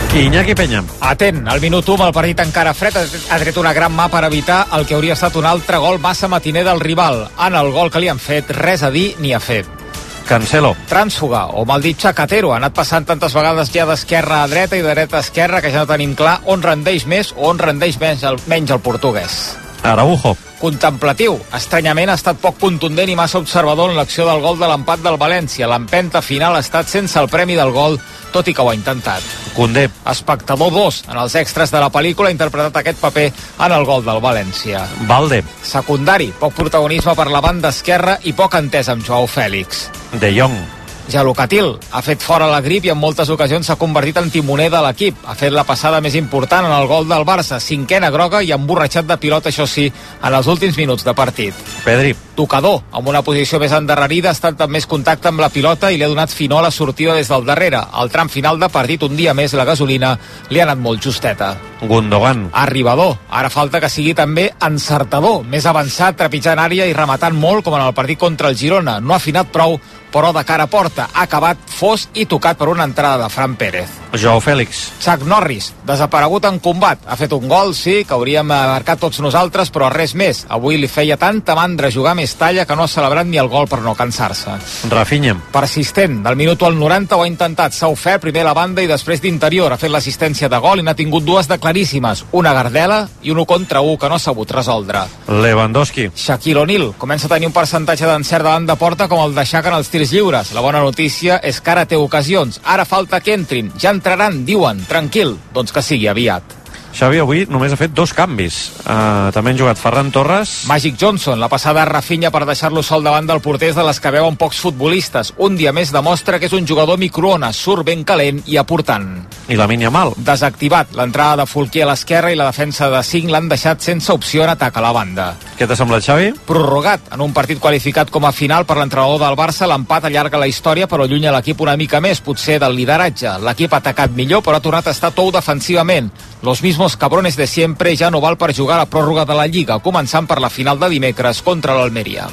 Iñaki Peña. Atent, al minut u, el partit encara fred, ha tret una gran mà per evitar el que hauria estat un altre gol massa matiner del rival. En el gol que li han fet, res a dir ni a fer. Cancelo. Trànsfuga, o mal dit xacatero, ha anat passant tantes vegades ja d'esquerra a dreta i de dreta a esquerra que ja no tenim clar on rendeix més o on rendeix menys el, menys el portuguès. Araujo. Contemplatiu, estranyament ha estat poc contundent i massa observador en l'acció del gol de l'empat del València. L'empenta final ha estat sense el premi del gol, tot i que ho ha intentat. Koundé. Espectador dos, en els extras de la pel·lícula, ha interpretat aquest paper en el gol del València. Valde. Secundari, poc protagonisme per la banda esquerra i poc entès amb Joao Fèlix. De Jong. Jalocatil ha fet fora la grip i en moltes ocasions s'ha convertit en timoner de l'equip. Ha fet la passada més important en el gol del Barça, cinquena groga i emborratxat de pilota, això sí, en els últims minuts de partit. Pedri. Tocador, amb una posició més endarrerida, ha estat amb més contacte amb la pilota i li ha donat finor a la sortida des del darrere. Al tram final de partit, un dia més, la gasolina li ha anat molt justeta. Gundogan. Arribador, ara falta que sigui també encertador, més avançat, trepitjant àrea i rematant molt com en el partit contra el Girona. No ha afinat prou, però de cara a porta ha acabat fos i tocat per una entrada de Fran Pérez. Joao Fèlix. Chuck Norris, desaparegut en combat. Ha fet un gol, sí, que hauríem marcat tots nosaltres, però res més. Avui li feia tanta mandra jugar més talla que no ha celebrat ni el gol per no cansar-se. Rafinha. Persistent, del minut al noranta ho ha intentat. S'ha ofert primer a la banda i després d'interior. Ha fet l'assistència de gol i n'ha tingut dues de claríssimes. Una Gardela i un u contra u que no ha sabut resoldre. Lewandowski. Shaquille O'Neal comença a tenir un percentatge d'encert davant de porta com el de Shaq en els tirs lliures. La bona notícia és que ara té ocasions. Ara falta que entrin. Ja entraran, diuen. Tranquil, doncs que sigui aviat. Xavi avui només ha fet dos canvis. Uh, també han jugat Ferran Torres. Magic Johnson, la passada a Rafinha per deixar-lo sol davant del porter de les que veuen pocs futbolistes. Un dia més demostra que és un jugador microones, surt ben calent i aportant. I Lamine Yamal. Desactivat, l'entrada de Fulquier a l'esquerra i la defensa de cinc l'han deixat sense opció en atac a la banda. Què t'ha semblat, Xavi? Prorrogat, en un partit qualificat com a final per l'entrenador del Barça, l'empat allarga la història però allunya l'equip una mica més, potser del lideratge. L'equip ha atacat millor però ha tornat a estar tou defensivament. Los mismos cabrones de siempre ja no val per jugar a la pròrroga de la Lliga, començant per la final de dimecres contra l'Almeria.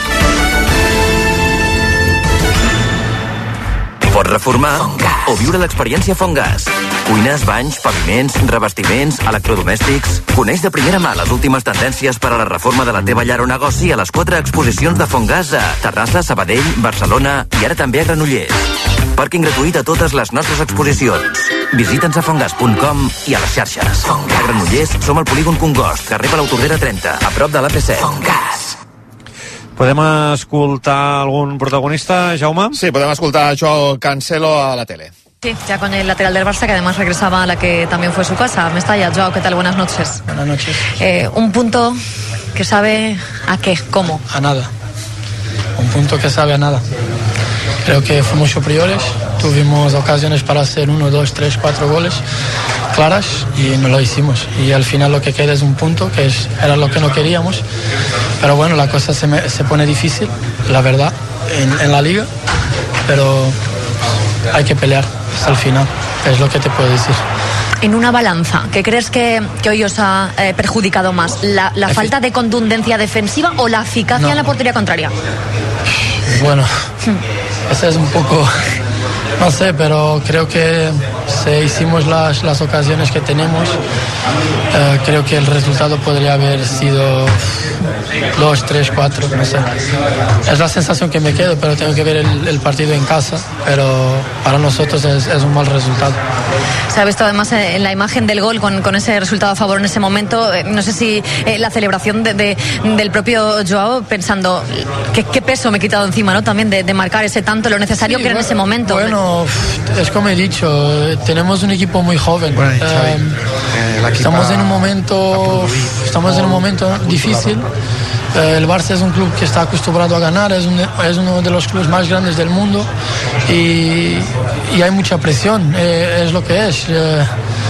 Pots reformar o viure l'experiència Fongas. Cuines, banys, paviments, revestiments, electrodomèstics... Coneix de primera mà les últimes tendències per a la reforma de la teva llar o negoci a les quatre exposicions de Fongas a Terrassa, Sabadell, Barcelona i ara també a Granollers. Pàrquing gratuït a totes les nostres exposicions. Visita'ns a fongas punt com i a les xarxes. A Granollers som al polígon Congost, carrer Palau Tordera trenta, a prop de l'A P set. Fongas. Podem escoltar algun protagonista, Jaume? Sí, podem escoltar a Joao Cancelo a la tele. Sí, ya con el lateral del Barça, que además regresaba a la que también fue su casa, Mestalla. Joao, ¿qué tal? Buenas noches. Buenas noches. Eh, un punto que sabe a qué, cómo. A nada. Un punto que sabe a nada. Creo que fuimos superiores, tuvimos ocasiones para hacer uno, dos, tres, cuatro goles claras y no lo hicimos. Y al final lo que queda es un punto, que es, era lo que no queríamos. Pero bueno, la cosa se, me, se pone difícil, la verdad, en, en la liga. Pero hay que pelear hasta el final, es lo que te puedo decir. En una balanza, ¿qué crees que, que hoy os ha eh, perjudicado más? ¿La, la falta de contundencia defensiva o la eficacia no. en la portería contraria? Bueno, ese es un poco, no sé, pero creo que si hicimos las, las ocasiones que tenemos, eh, creo que el resultado podría haber sido dos, tres, cuatro, no sé. Es la sensación que me quedo, pero tengo que ver el, el partido en casa, pero para nosotros es, es un mal resultado. Se ha visto además en la imagen del gol con, con ese resultado a favor en ese momento. No sé si eh, la celebración de, de, del propio Joao, pensando qué, qué peso me he quitado encima, ¿no? También de, de marcar ese tanto, lo necesario sí, que era bueno, en ese momento. Bueno, es como he dicho, tenemos un equipo muy joven. Bueno, eh, eh, estamos en un momento, estamos en un momento difícil. El Barça es un club que está acostumbrado a ganar, es, un, es uno de los clubes más grandes del mundo y, y hay mucha presión, eh, es lo que es. Eh,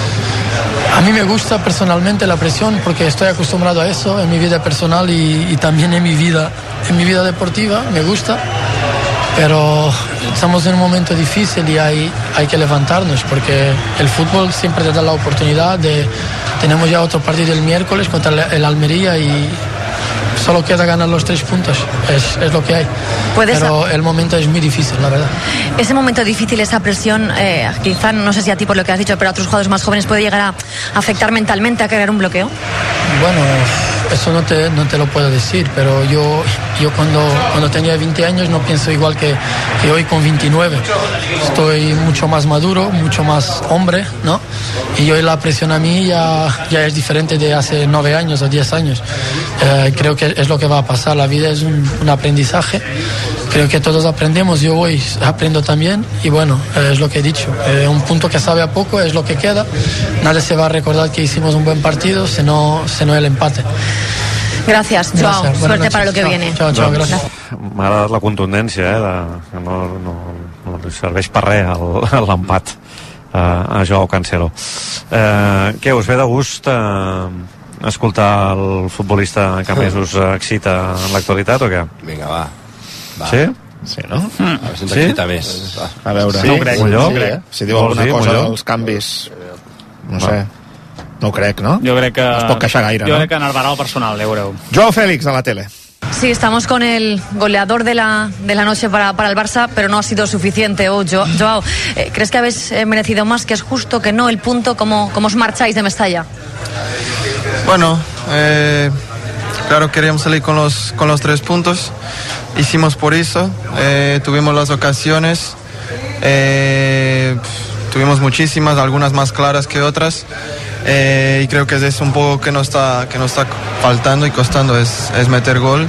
a mí me gusta personalmente la presión porque estoy acostumbrado a eso en mi vida personal y, y también en mi vida, en mi vida deportiva, me gusta. Pero estamos en un momento difícil y hay, hay que levantarnos porque el fútbol siempre te da la oportunidad de... Tenemos ya otro partido el miércoles contra el Almería y solo queda ganar los tres puntos, es, es lo que hay. Pero el momento es muy difícil, la verdad. Ese momento difícil, esa presión, eh, quizá, no sé si a ti por lo que has dicho, pero a otros jugadores más jóvenes puede llegar a afectar mentalmente, a crear un bloqueo. Bueno, eso no te, no te lo puedo decir, pero yo, yo cuando, cuando tenía veinte años no pienso igual que, que hoy con veintinueve. Estoy mucho más maduro, mucho más hombre, ¿no? Y hoy la presión a mí ya, ya es diferente de hace nueve años o diez años. Eh, creo que es lo que va a pasar. La vida es un, un aprendizaje. Creo que todos aprendemos, yo hoy aprendo también y bueno, eh, es lo que he dicho. Eh, un punto que sabe a poco es lo que queda. Nadie se va a recordar que hicimos un buen partido, sino, sino el empate. Gracias, Joao. Gracias. Suerte para lo que chao, viene. Chao, chao, gràcies. M'ha agradat la contundència, eh, de, que no, no, no li serveix per res l'empat eh, a Joao Cancelo. Eh, què, us ve de gust eh, escoltar el futbolista que més us excita en l'actualitat o què? Vinga, va. va. Sí? Sí, no? Mm. A veure si ens sí? excita més. A veure, sí? no ho crec. Molló? No crec. Si diu alguna sí, cosa Molló? dels canvis, no sé, no ho crec, no? Jo crec que... No es pot queixar gaire, jo no? crec que enervarà el personal, ja veureu. Joao Félix, a la tele. Sí, estamos con el goleador de la, de la noche para, para el Barça, pero no ha sido suficiente. Oh, Jo- Joao, eh, ¿crees que habéis eh, merecido más? ¿Que es justo que no el punto? ¿Cómo, cómo os marcháis de Mestalla? Bueno, eh, claro, queríamos salir con los, con los tres puntos. Hicimos por eso, eh, tuvimos las ocasiones, eh, tuvimos muchísimas, algunas más claras que otras. Eh, y creo que es eso un poco que nos está, que nos está faltando y costando, es, es meter gol.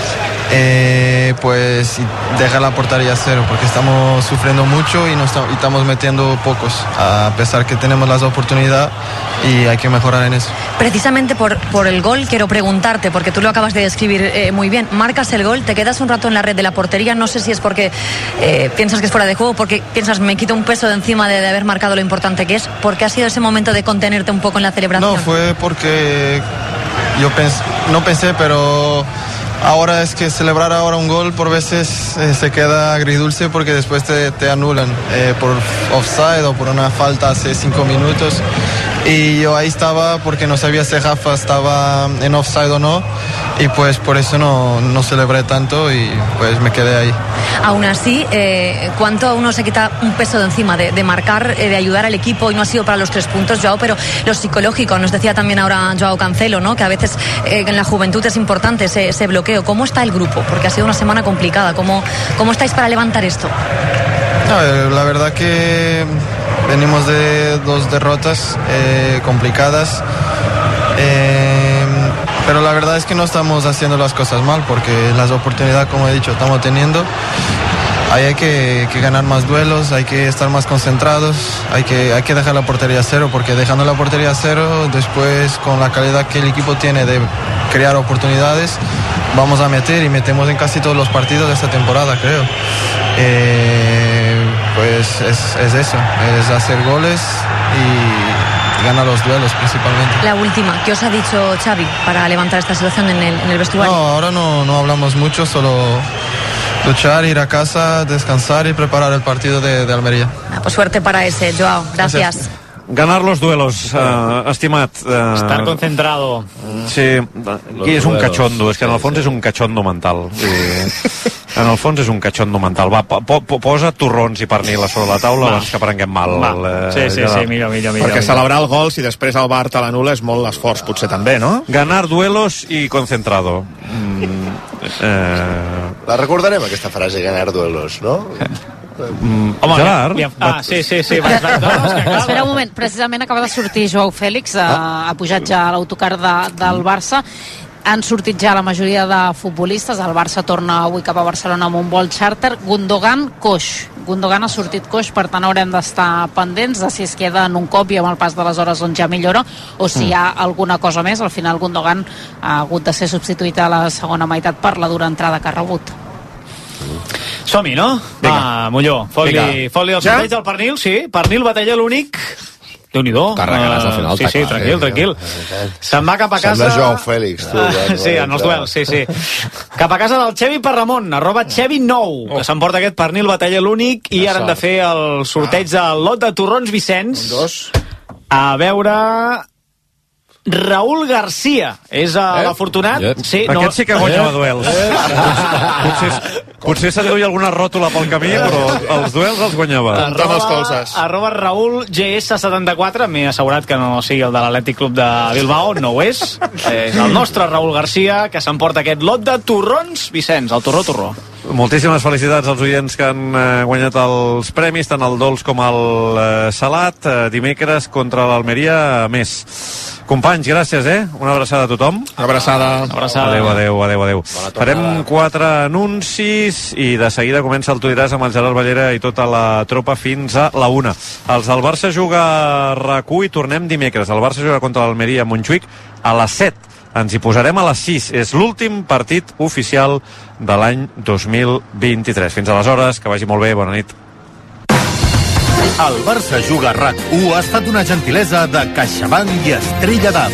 Eh, pues y dejar la portería a cero, porque estamos sufriendo mucho y, nos, y estamos metiendo pocos, a pesar que tenemos las oportunidades y hay que mejorar en eso. Precisamente por, por el gol quiero preguntarte, porque tú lo acabas de describir eh, muy bien. Marcas el gol, te quedas un rato en la red de la portería, no sé si es porque eh, piensas que es fuera de juego, porque piensas me quito un peso de encima de, de haber marcado lo importante que es, porque ha sido ese momento de contenerte un poco en la celebración. No, fue porque yo pens no pensé, pero ahora es que celebrar ahora un gol por veces eh, se queda agridulce porque después te, te anulan eh, por offside o por una falta hace cinco minutos. Y yo ahí estaba porque no sabía si Rafa estaba en offside o no, y pues por eso no, no celebré tanto y pues me quedé ahí. Aún así, eh, ¿cuánto a uno se quita un peso de encima de, de marcar, eh, de ayudar al equipo? Y no ha sido para los tres puntos, Joao, pero lo psicológico, nos decía también ahora Joao Cancelo, ¿no? Que a veces eh, en la juventud es importante ese, ese bloqueo. ¿Cómo está el grupo? Porque ha sido una semana complicada. ¿Cómo, cómo estáis para levantar esto? No, eh, la verdad que venimos de dos derrotas eh, complicadas, eh, pero la verdad es que no estamos haciendo las cosas mal, porque las oportunidades, como he dicho, estamos teniendo. Ahí hay que, que ganar más duelos, hay que estar más concentrados, hay que, hay que dejar la portería a cero, porque dejando la portería a cero, después con la calidad que el equipo tiene de crear oportunidades, vamos a meter y metemos en casi todos los partidos de esta temporada, creo. Eh, pues es, es eso, es hacer goles y ganar los duelos principalmente. La última, ¿qué os ha dicho Xavi para levantar esta situación en el, en el vestuario? No, ahora no, no hablamos mucho, solo luchar, ir a casa, descansar y preparar el partido de, de Almería. Ah, pues suerte para ese, Joao. Gracias. Gracias. Ganar los duelos, uh, estimat. Uh, Estar concentrado. Sí, aquí és un cachondo, és que en el fons és un cachondo mental. I en el fons és un cachondo mental. Va, po, po, posa torrons i pernil a sobre la taula abans que prenguem mal. Va. Sí, sí, sí, millor, millor, millor. Perquè celebrar el gol, si després el Bar te l'anul·la, és molt esforç, potser també, no? Ganar duelos i concentrado. Mm, eh... La recordarem, aquesta frase, ganar duelos, no? Mm, Home, Gerard? li, ah, sí, sí, sí. Va, va, no, és que, clar, Espera un moment, precisament acaba de sortir Joao Félix, ha, ha pujat ja a l'autocar de, del Barça. Han sortit ja la majoria de futbolistes. El Barça torna avui cap a Barcelona amb un vol charter. Gundogan, coix. Gundogan ha sortit coix, per tant haurem d'estar pendents de si es queda en un cop i amb el pas de les hores on ja millora, o si hi ha alguna cosa més. Al final Gundogan ha hagut de ser substituït a la segona meitat per la dura entrada que ha rebut. Som-hi, no? Vinga. Va, Molló, fot-li fot el Ja? sorteig del pernil, sí. Pernil batalla l'únic. Déu-n'hi-do. Carregaràs al final, Sí, sí, està clar, tranquil, eh? tranquil. Se'n va cap a casa... Sembla Joao Félix, tu. Ah, sí, en els duels, sí, sí. Cap a casa del Xevi per Ramon, arroba Xevi nou, que s'emporta aquest pernil batalla l'únic, i ara hem de fer el sorteig del lot de torrons Vicenç. Un, dos. A veure... Raúl García és uh, eh? l'afortunat. Eh? Sí, no... Aquest sí que guanyava eh? duels. Eh? Potser, potser se li duia alguna ròtula pel camí, però els duels els guanyava. Arroba, arroba Raúl G S setanta-quatre, m'he assegurat que no sigui el de l'Atlètic Club de Bilbao, no ho és. És el nostre Raúl García, que s'emporta aquest lot de torrons, Vicenç, el torró torró. Moltíssimes felicitats als oients que han eh, guanyat els premis, tant el dolç com el eh, salat, eh, dimecres contra l'Almeria, més. Companys, gràcies, eh? Una abraçada a tothom. Una abraçada. Una abraçada. Adéu, adéu, adéu, adéu. Farem quatre anuncis i de seguida comença el Tu diràs amb el Gerard Ballera i tota la tropa fins a la una. Els del Barça juga a RAC u i tornem dimecres. El Barça juga contra l'Almeria a Montjuïc a les set. Ens hi posarem a les sis. És l'últim partit oficial de l'any dos mil vint-i-tres. Fins aleshores, que vagi molt bé, bona nit. El Barça juga a RAC u ha estat una gentilesa de CaixaBank i Estrella d'Am.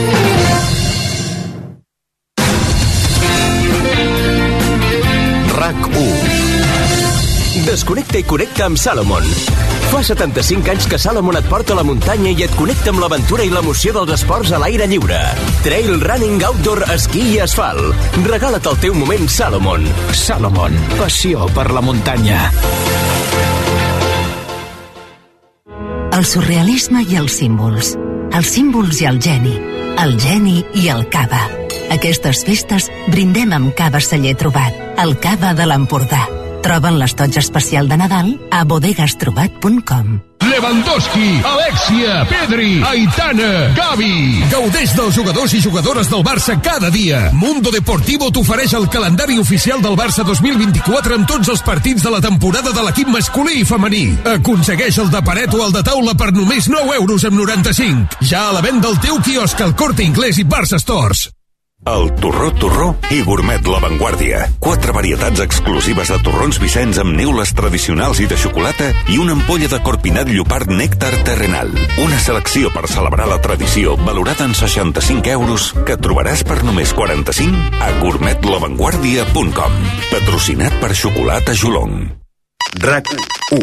RAC u. Desconnecta i connecta amb Salomon. Fa setanta-cinc anys que Salomon et porta a la muntanya i et connecta amb l'aventura i l'emoció dels esports a l'aire lliure. Trail, running, outdoor, esquí i asfalt. Regala't el teu moment Salomon. Salomon, passió per la muntanya. El surrealisme i els símbols. Els símbols i el geni. El geni i el cava. Aquestes festes brindem amb cava Celler Trobat, el cava de l'Empordà. Troben l'estoig especial de Nadal a bodegas trobat punt com. Lewandowski, Alexia, Pedri, Aitana, Gavi. Gaudeix dels jugadors i jugadores del Barça cada dia. Mundo Deportivo t'ofereix el calendari oficial del Barça dos mil vint-i-quatre amb tots els partits de la temporada de l'equip masculí i femení. Aconsegueix el de paret o el de taula per només nou euros amb noranta-cinc. Ja a la venda al teu quiosc al Corte Inglés i Barça Stores. El Torró Torró i Gourmet La Vanguardia. Quatre varietats exclusives de torrons Vicenç amb neules tradicionals i de xocolata i una ampolla de corpinat llopard nèctar terrenal. Una selecció per celebrar la tradició valorada en seixanta-cinc euros que trobaràs per només quaranta-cinc a gourmet la vanguardia punt com. Patrocinat per Xocolata Jolong. RAC u.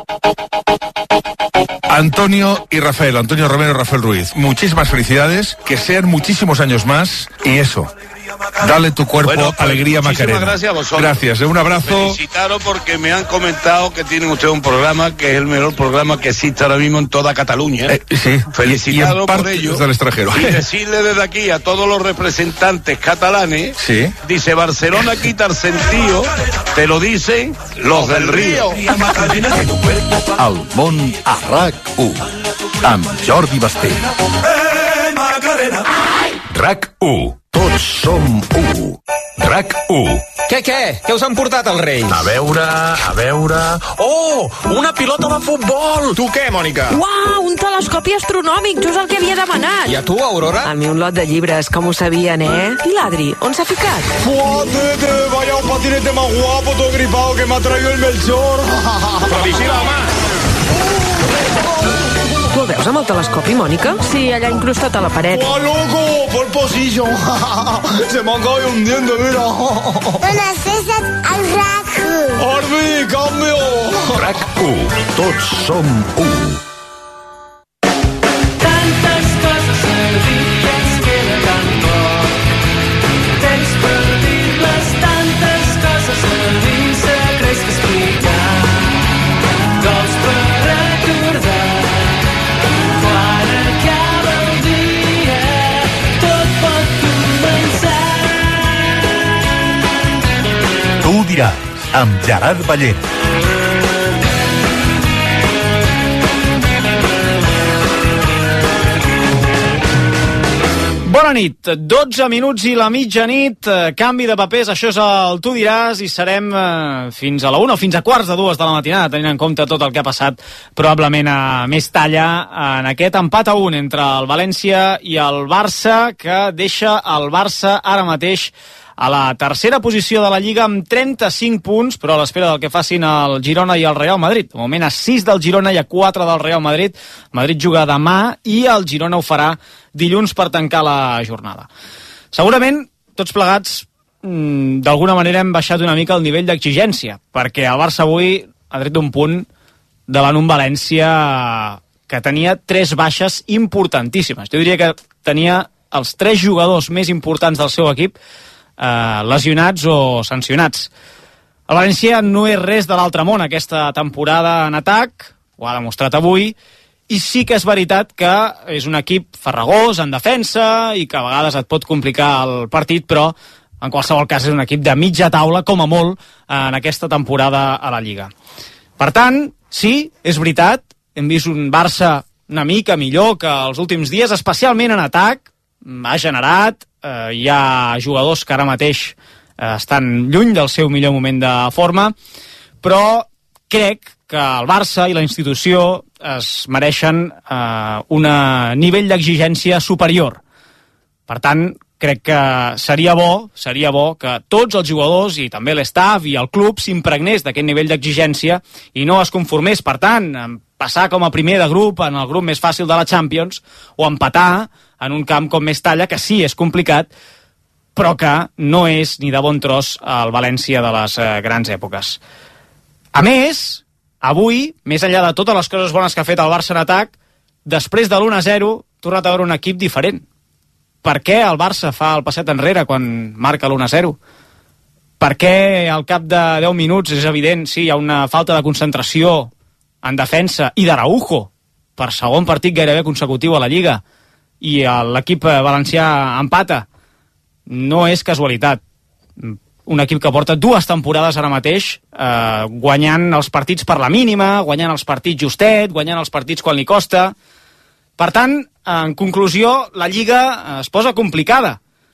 Antonio y Rafael, Antonio Romero y Rafael Ruiz, muchísimas felicidades, que sean muchísimos años más y eso, dale tu cuerpo, bueno, pues, alegría Macarena. Gracias a vosotros. Gracias, un abrazo. Felicitaros porque me han comentado que tienen ustedes un programa que es el mejor programa que existe ahora mismo en toda Cataluña. Eh, sí, felicitaros por ello. Del extranjero. Y decirle desde aquí a todos los representantes catalanes, sí. Dice Barcelona quita el sentido, te lo dicen los del Río. El món a RAC u amb Jordi Basté. RAC u. Tots som u. RAC u. Què, què? Què us han portat el Reis? A veure, a veure... Oh, una pilota de futbol! Tu què, Mònica? Uau, un telescopi astronòmic, just el que havia demanat. I a tu, Aurora? A mi un lot de llibres, com ho sabien, eh? I l'Adri, on s'ha ficat? Fuatete, vaya un patinete más guapo, todo gripado, que me ha traído el Melchor. Però vigila, home! Tu el veus amb el telescopi, Mònica? Sí, allà incrustat a la paret. ¡Oh, loco! Por posillo. Se me acaba hundiendo, mira. Dones César al RAC u. Orbi, cambio. RAC u. Tots som u. Tantes coses a dir que ens queda tan poc. Temps per dir-les, tantes coses a dir, secrets que explicar. Gols per recordar. Tu diràs, amb Gerard Ballera. Bona nit, dotze minuts i la mitjanit, canvi de papers, això és el Tu diràs i serem eh, fins a la una o fins a quarts de dues de la matinada, tenint en compte tot el que ha passat probablement a més talla en aquest empat a un entre el València i el Barça, que deixa el Barça ara mateix a la tercera posició de la Lliga amb trenta-cinc punts, però a l'espera del que facin el Girona i el Real Madrid. De moment a sis del Girona i a quatre del Real Madrid. Madrid juga demà i el Girona ho farà dilluns per tancar la jornada. Segurament, tots plegats, d'alguna manera hem baixat una mica el nivell d'exigència, perquè el Barça avui ha tret un punt davant un València que tenia tres baixes importantíssimes. Jo diria que tenia els tres jugadors més importants del seu equip eh, lesionats o sancionats. El València no és res de l'altre món aquesta temporada en atac, ho ha demostrat avui, i sí que és veritat que és un equip farragós en defensa i que a vegades et pot complicar el partit, però en qualsevol cas és un equip de mitja taula, com a molt, en aquesta temporada a la Lliga. Per tant, sí, és veritat, hem vist un Barça una mica millor que els últims dies, especialment en atac, ha generat, eh, hi ha jugadors que ara mateix estan lluny del seu millor moment de forma, però crec que el Barça i la institució es mereixen eh, un nivell d'exigència superior. Per tant, crec que seria bo, seria bo que tots els jugadors i també l'estaf i el club s'impregnés d'aquest nivell d'exigència i no es conformés, per tant, en passar com a primer de grup en el grup més fàcil de la Champions o empatar en un camp com Mestalla, que sí, és complicat, però que no és ni de bon tros el València de les eh, grans èpoques. A més, avui, més enllà de totes les coses bones que ha fet el Barça en atac, després de l'u a zero, ha tornat a veure un equip diferent. Per què el Barça fa el passet enrere quan marca l'u a zero? Per què al cap de deu minuts és evident, sí, hi ha una falta de concentració en defensa i d'Araujo, per segon partit gairebé consecutiu a la Lliga, i l'equip valencià empata? No és casualitat. Un equip que porta dues temporades ara mateix eh, guanyant els partits per la mínima, guanyant els partits justet, guanyant els partits quan li costa. Per tant, en conclusió, la Lliga es posa complicada.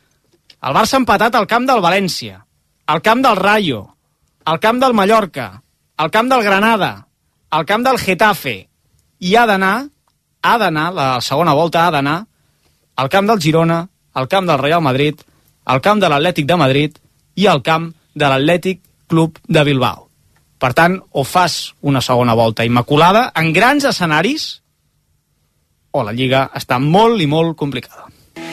El Barça ha empatat al camp del València, al camp del Rayo, al camp del Mallorca, al camp del Granada, al camp del Getafe, i ha d'anar, ha d'anar, la segona volta ha d'anar, al camp del Girona, al camp del Real Madrid, al camp de l'Atlètic de Madrid i al camp de l'Atlètic Club de Bilbao. Per tant, o fas una segona volta immaculada en grans escenaris o la Lliga està molt i molt complicada.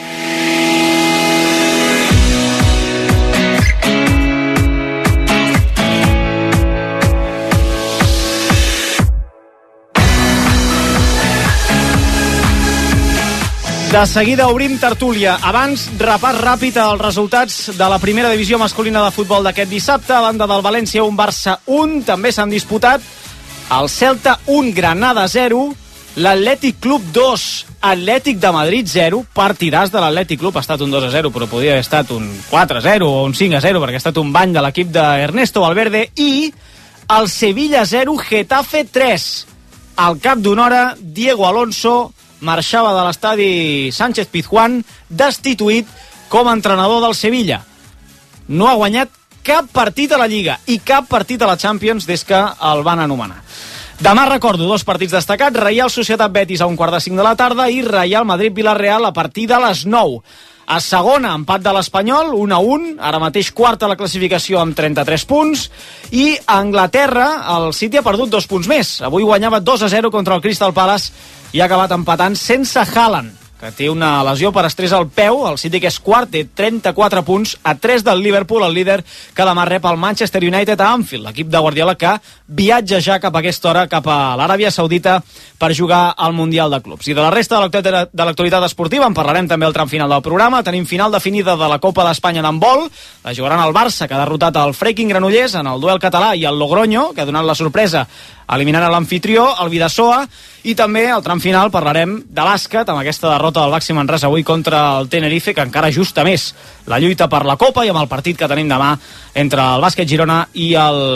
De seguida obrim tertúlia. Abans, repàs ràpid als resultats de la primera divisió masculina de futbol d'aquest dissabte. A banda del València un, Barça un, també s'han disputat el Celta un, Granada zero, l'Atlètic Club dos, Atlètic de Madrid zero, partidàs de l'Atlètic Club, ha estat un dos a zero, però podria haver estat un quatre a zero o un cinc a zero, perquè ha estat un bany de l'equip d'Ernesto Valverde, i el Sevilla zero, Getafe tres. Al cap d'una hora, Diego Alonso marxava de l'estadi Sánchez Pizjuán destituït com a entrenador del Sevilla. No ha guanyat cap partit a la Lliga i cap partit a la Champions des que el van anomenar. Demà recordo dos partits destacats: Reial Societat Betis a un quart de cinc de la tarda i Reial Madrid-Villarreal a partir de les nou. A segona, empat de l'Espanyol, un a un, ara mateix quarta a la classificació amb trenta-tres punts, i a Anglaterra el City ha perdut dos punts més. Avui guanyava dos a zero contra el Crystal Palace i ha acabat empatant sense Haaland, que té una lesió per estrès al peu. El City, que és quart, té trenta-quatre punts, a tres del Liverpool, el líder, que demà rep el Manchester United a Anfield, l'equip de Guardiola que viatja ja cap a aquesta hora, cap a l'Aràbia Saudita, per jugar al Mundial de Clubs. I de la resta de l'actualitat esportiva en parlarem també al tram final del programa. Tenim final definida de la Copa d'Espanya d'handbol. La jugaran el Barça, que ha derrotat el Freaking Granollers en el duel català, i el Logroño, que ha donat la sorpresa eliminant a l'anfitrió, el Vidasoa. I també al tram final parlarem de bàsquet, amb aquesta derrota del Baxi Manresa avui contra el Tenerife, que encara ajusta més la lluita per la Copa, i amb el partit que tenim demà entre el Bàsquet Girona i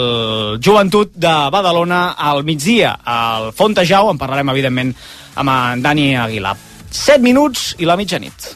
el Joventut de Badalona al migdia al Fontejau. En parlarem evidentment amb en Dani Aguilar. set minuts i la mitjanit.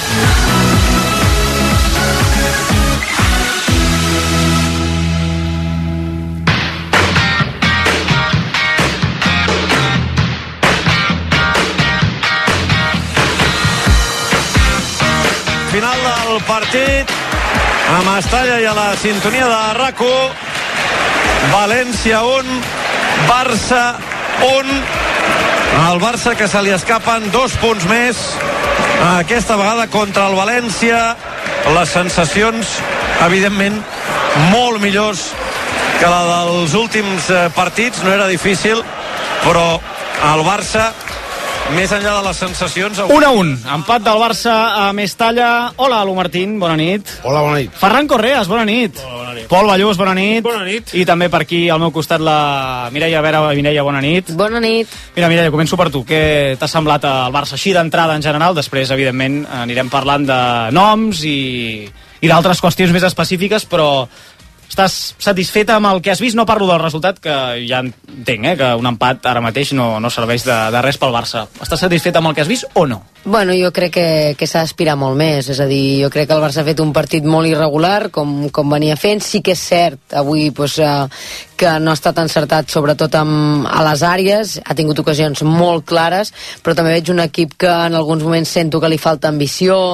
Final del partit a Mestalla i a la sintonia de RAC u. València un, Barça un. El Barça, que se li escapen dos punts més, aquesta vegada contra el València. Les sensacions, evidentment, molt millors que la dels últims partits. No era difícil, però el Barça Més enllà de les sensacions... un a un, empat del Barça a Mestalla. Hola, Lu Martín, bona nit. Hola, bona nit. Ferran Correas, bona nit. Hola, bona nit. Pol Ballús, bona nit. Bona nit. I també per aquí, al meu costat, la Mireia Vera. Mireia, bona nit. Bona nit. Mira, Mireia, començo per tu. Què t'ha semblat el Barça així d'entrada en general? Després, evidentment, anirem parlant de noms i, i d'altres qüestions més específiques, però... Estàs satisfeta amb el que has vist? No parlo del resultat, que ja entenc, eh, que un empat ara mateix no, no serveix de, de res pel Barça. Estàs satisfeta amb el que has vist o no? Bueno, jo crec que, que s'ha d'aspirar molt més. És a dir, jo crec que el Barça ha fet un partit molt irregular, com, com venia fent. Sí que és cert, avui, pues, eh, que no ha estat encertat, sobretot amb, a les àrees. Ha tingut ocasions molt clares, però també veig un equip que en alguns moments sento que li falta ambició,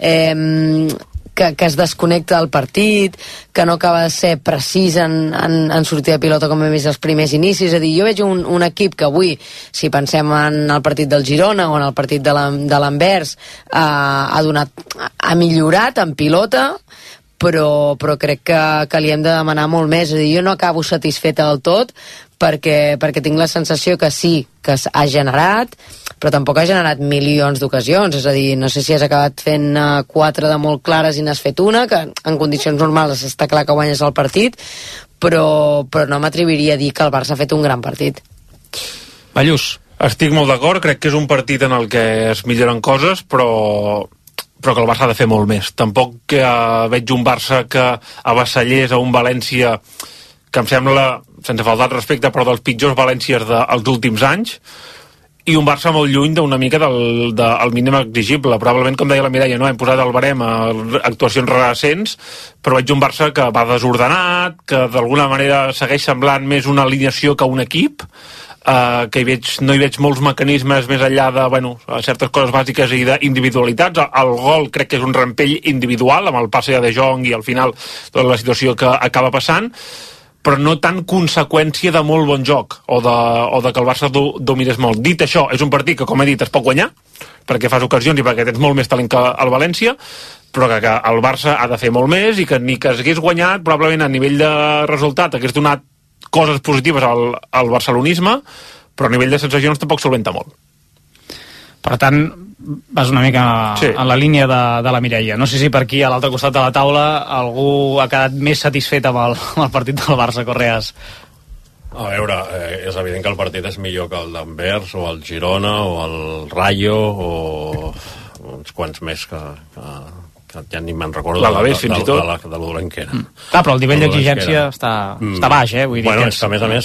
eh, Que, que es desconnecta del partit, que no acaba de ser precís en, en, en sortir de pilota com hem vist els primers inicis. És a dir, jo veig un, un equip que avui, si pensem en el partit del Girona o en el partit de l'Anvers, eh, ha donat, ha millorat en pilota, però, però crec que, que li hem de demanar molt més. És a dir, jo no acabo satisfeta del tot, perquè, perquè tinc la sensació que sí, que ha generat, però tampoc ha generat milions d'ocasions. És a dir, no sé si has acabat fent uh, quatre de molt clares i n'has fet una, que en condicions normals està clar que guanyes el partit, però, però no m'atreviria a dir que el Barça ha fet un gran partit. Ballús. Estic molt d'acord, crec que és un partit en el que es milloren coses, però però que el Barça ha de fer molt més. Tampoc que uh, veig un Barça que avassallés a un València que em sembla, sense faltar el respecte, però dels pitjors Valències dels últims anys, i un Barça molt lluny d'una mica del, del mínim exigible. Probablement, com deia la Mireia, no hem posat el barem a actuacions recents, però veig un Barça que va desordenat, que d'alguna manera segueix semblant més una alineació que un equip, Uh, que hi veig, no hi veig molts mecanismes més enllà de, bueno, certes coses bàsiques i d'individualitats. El gol crec que és un rampell individual amb el passe de De Jong i al final tota la situació que acaba passant, però no tant conseqüència de molt bon joc o de, o de que el Barça do, domines molt. Dit això, és un partit que, com he dit, es pot guanyar perquè fas ocasions i perquè tens molt més talent que el València, però que, que el Barça ha de fer molt més i que ni que s'hagués guanyat, probablement a nivell de resultat hagués donat coses positives al, al barcelonisme, però a nivell de sensacions tampoc solventa molt. Per tant, vas una mica sí. en la línia de, de la Mireia. No sé si per aquí, a l'altre costat de la taula, algú ha quedat més satisfet amb el, amb el partit del Barça, Correas. A veure, eh, és evident que el partit és millor que el d'Anvers, o el Girona, o el Rayo, o uns quants més que... que... ja ni me'n recordo l'Alavés fins i tot de, de, de, de lo dolent que era. Mm. Ah, però el nivell d'exigència està, mm. està baix, eh? Vull dir bueno, que és que a més a més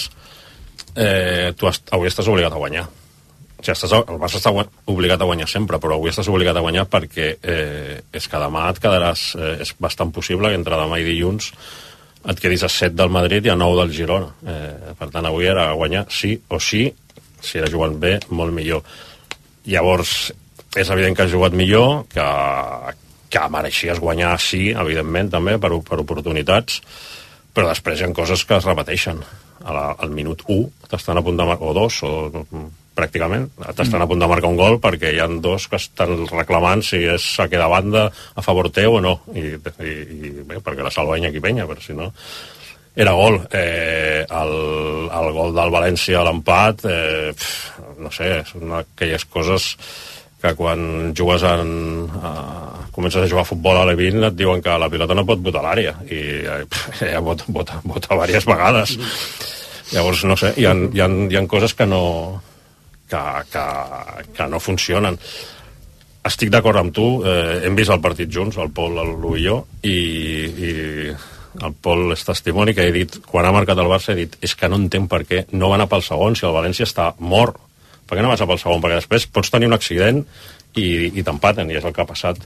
eh, tu est, avui estàs obligat a guanyar. O sigui, estàs, el Barça està obligat a guanyar sempre, però avui estàs obligat a guanyar perquè eh, és que demà et quedaràs, eh, és bastant possible que entre demà i dilluns et quedis a set del Madrid i a nou del Girona. Eh, per tant, avui era guanyar sí o sí, si era jugant bé, molt millor. Llavors, és evident que has jugat millor, que que mereixies guanyar, sí, evidentment, també, per, per oportunitats, però després hi ha coses que es repeteixen. A la, al minut u t'estan a punt de marcar, o dos, o pràcticament, t'estan a punt de marcar un gol perquè hi ha dos que estan reclamant si és saque de banda a favor teu o no, i, i, i bé, perquè la salva Iñaki Peña, però si no era gol. Eh, el, el gol del València a l'empat, eh, pf, no sé, són aquelles coses que quan jugues en... Uh, comences a jugar a futbol a l'E vint et diuen que la pilota no pot botar a l'àrea i ella ja bota, bota, bota diverses vegades. Llavors, no sé, hi ha, hi ha, hi ha coses que no que, que, que no funcionen. Estic d'acord amb tu, eh, hem vist el partit junts, el Pol, el Lu i jo, i, i el Pol és testimoni que he dit, quan ha marcat el Barça, he dit, és que no entenc per què no va anar pel segon si el València està mort. Per què no vas a pel segon? Perquè després pots tenir un accident i, i t'empaten, i és el que ha passat.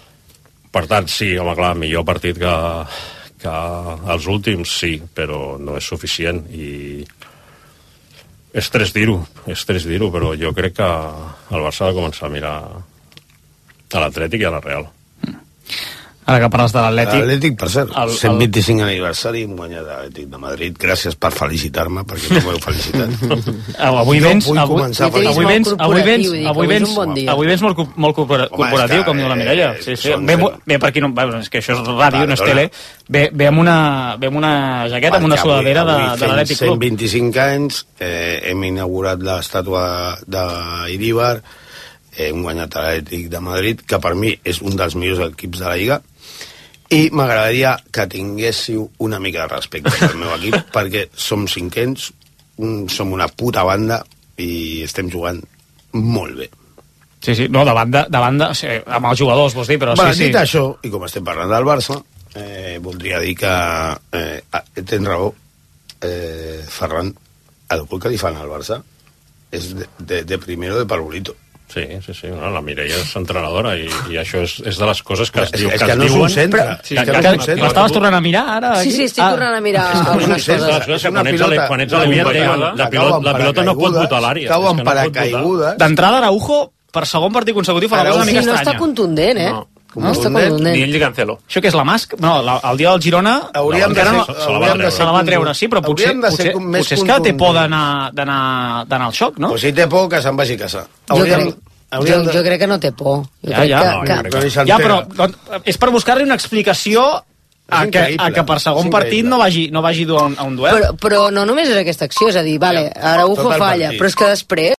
Per tant, sí, home, clar, millor partit que, que els últims, sí, però no és suficient. I és trist dir-ho, és trist dir-ho, però jo crec que el Barça ha de començar a mirar a l'Atlètic i a la Real. Ara que parles de l'Atlètic... L'Atlètic, per cert, el, cent vint-i-cinc aniversari, hem guanyat l'Atlètic de Madrid. Gràcies per felicitar-me, perquè no m'heu felicitat. Avui vens, jo vull avui, començar avui, per... avui vens, avui vens, dic, avui avui és vens, un bon dia. avui vens molt, molt corporatiu, Home, com diu la Mireia. eh, Sí, sí. són Ve, cent- ve per aquí, no, bueno, és que això és ràdio, no és Perdona. tele. Ve, ve, amb una, ve amb una jaqueta, amb una Perquè avui- sudadera de, avui de fent l'Atlètic cent Club. vint-i-cinc anys, eh, hem inaugurat l'estàtua d'Iríbar, eh, hem guanyat l'Atlètic de Madrid, que per mi és un dels millors equips de la Lliga, i m'agradaria que tinguéssiu una mica de respecte pel meu equip, perquè som cinquens, un, som una puta banda i estem jugant molt bé. Sí, sí, no, davant de, davant de, o sigui, amb els jugadors, vols dir, però Va, sí, dit sí. això, i com estem parlant del Barça, eh, voldria dir que eh, tens raó, eh, Ferran, el gol que li fan al Barça és de, de, de primero de Parbolito. Sí, sí, sí, no, la Mireia és entrenadora i, i això és, és de les coses que es, És- diu, és que que es no diuen... s'ho centra. Sí, És que que- no s'ho que- centra. L'estaves tornant a mirar ara? Sí, aquí? sí, estic Ah. tornant a mirar És que algunes no coses. sé, És que és quan una ets a l'E- pilota- quan ets a l'E- la la pilota- la pilota- la pilota no pot votar a l'àrea. Cau És en que no pot votar. paracaigudes. D'entrada, Araujo, per segon partit consecutiu, fa una cosa una Sí, mica no està estranya. contundent, eh? No. No està Ni contundent. ell ni Cancelo. Això que és la Masc? No, la, el dia del Girona Hauríem de encara ser- no, se la va hauríem de treure. se ser la va treure, sí, però potser, hauríem de ser potser, com més potser és que té por contundents. d'anar d'anar d'anar al xoc, no? Pues si té por, que se'n vagi a casa. Jo Hauríem, crec, jo, hauríem de... jo crec que no té por. Jo Ja, crec ja, que, no, que, jo crec Però ni Ja, s'entera. però doncs, és per buscar-li una explicació a És que, increïble. a que per segon És partit increïble. no vagi, no vagi dur a un, a un duel. però, però no només és aquesta acció, és a dir, vale, Araujo tot el falla, partit. però és que després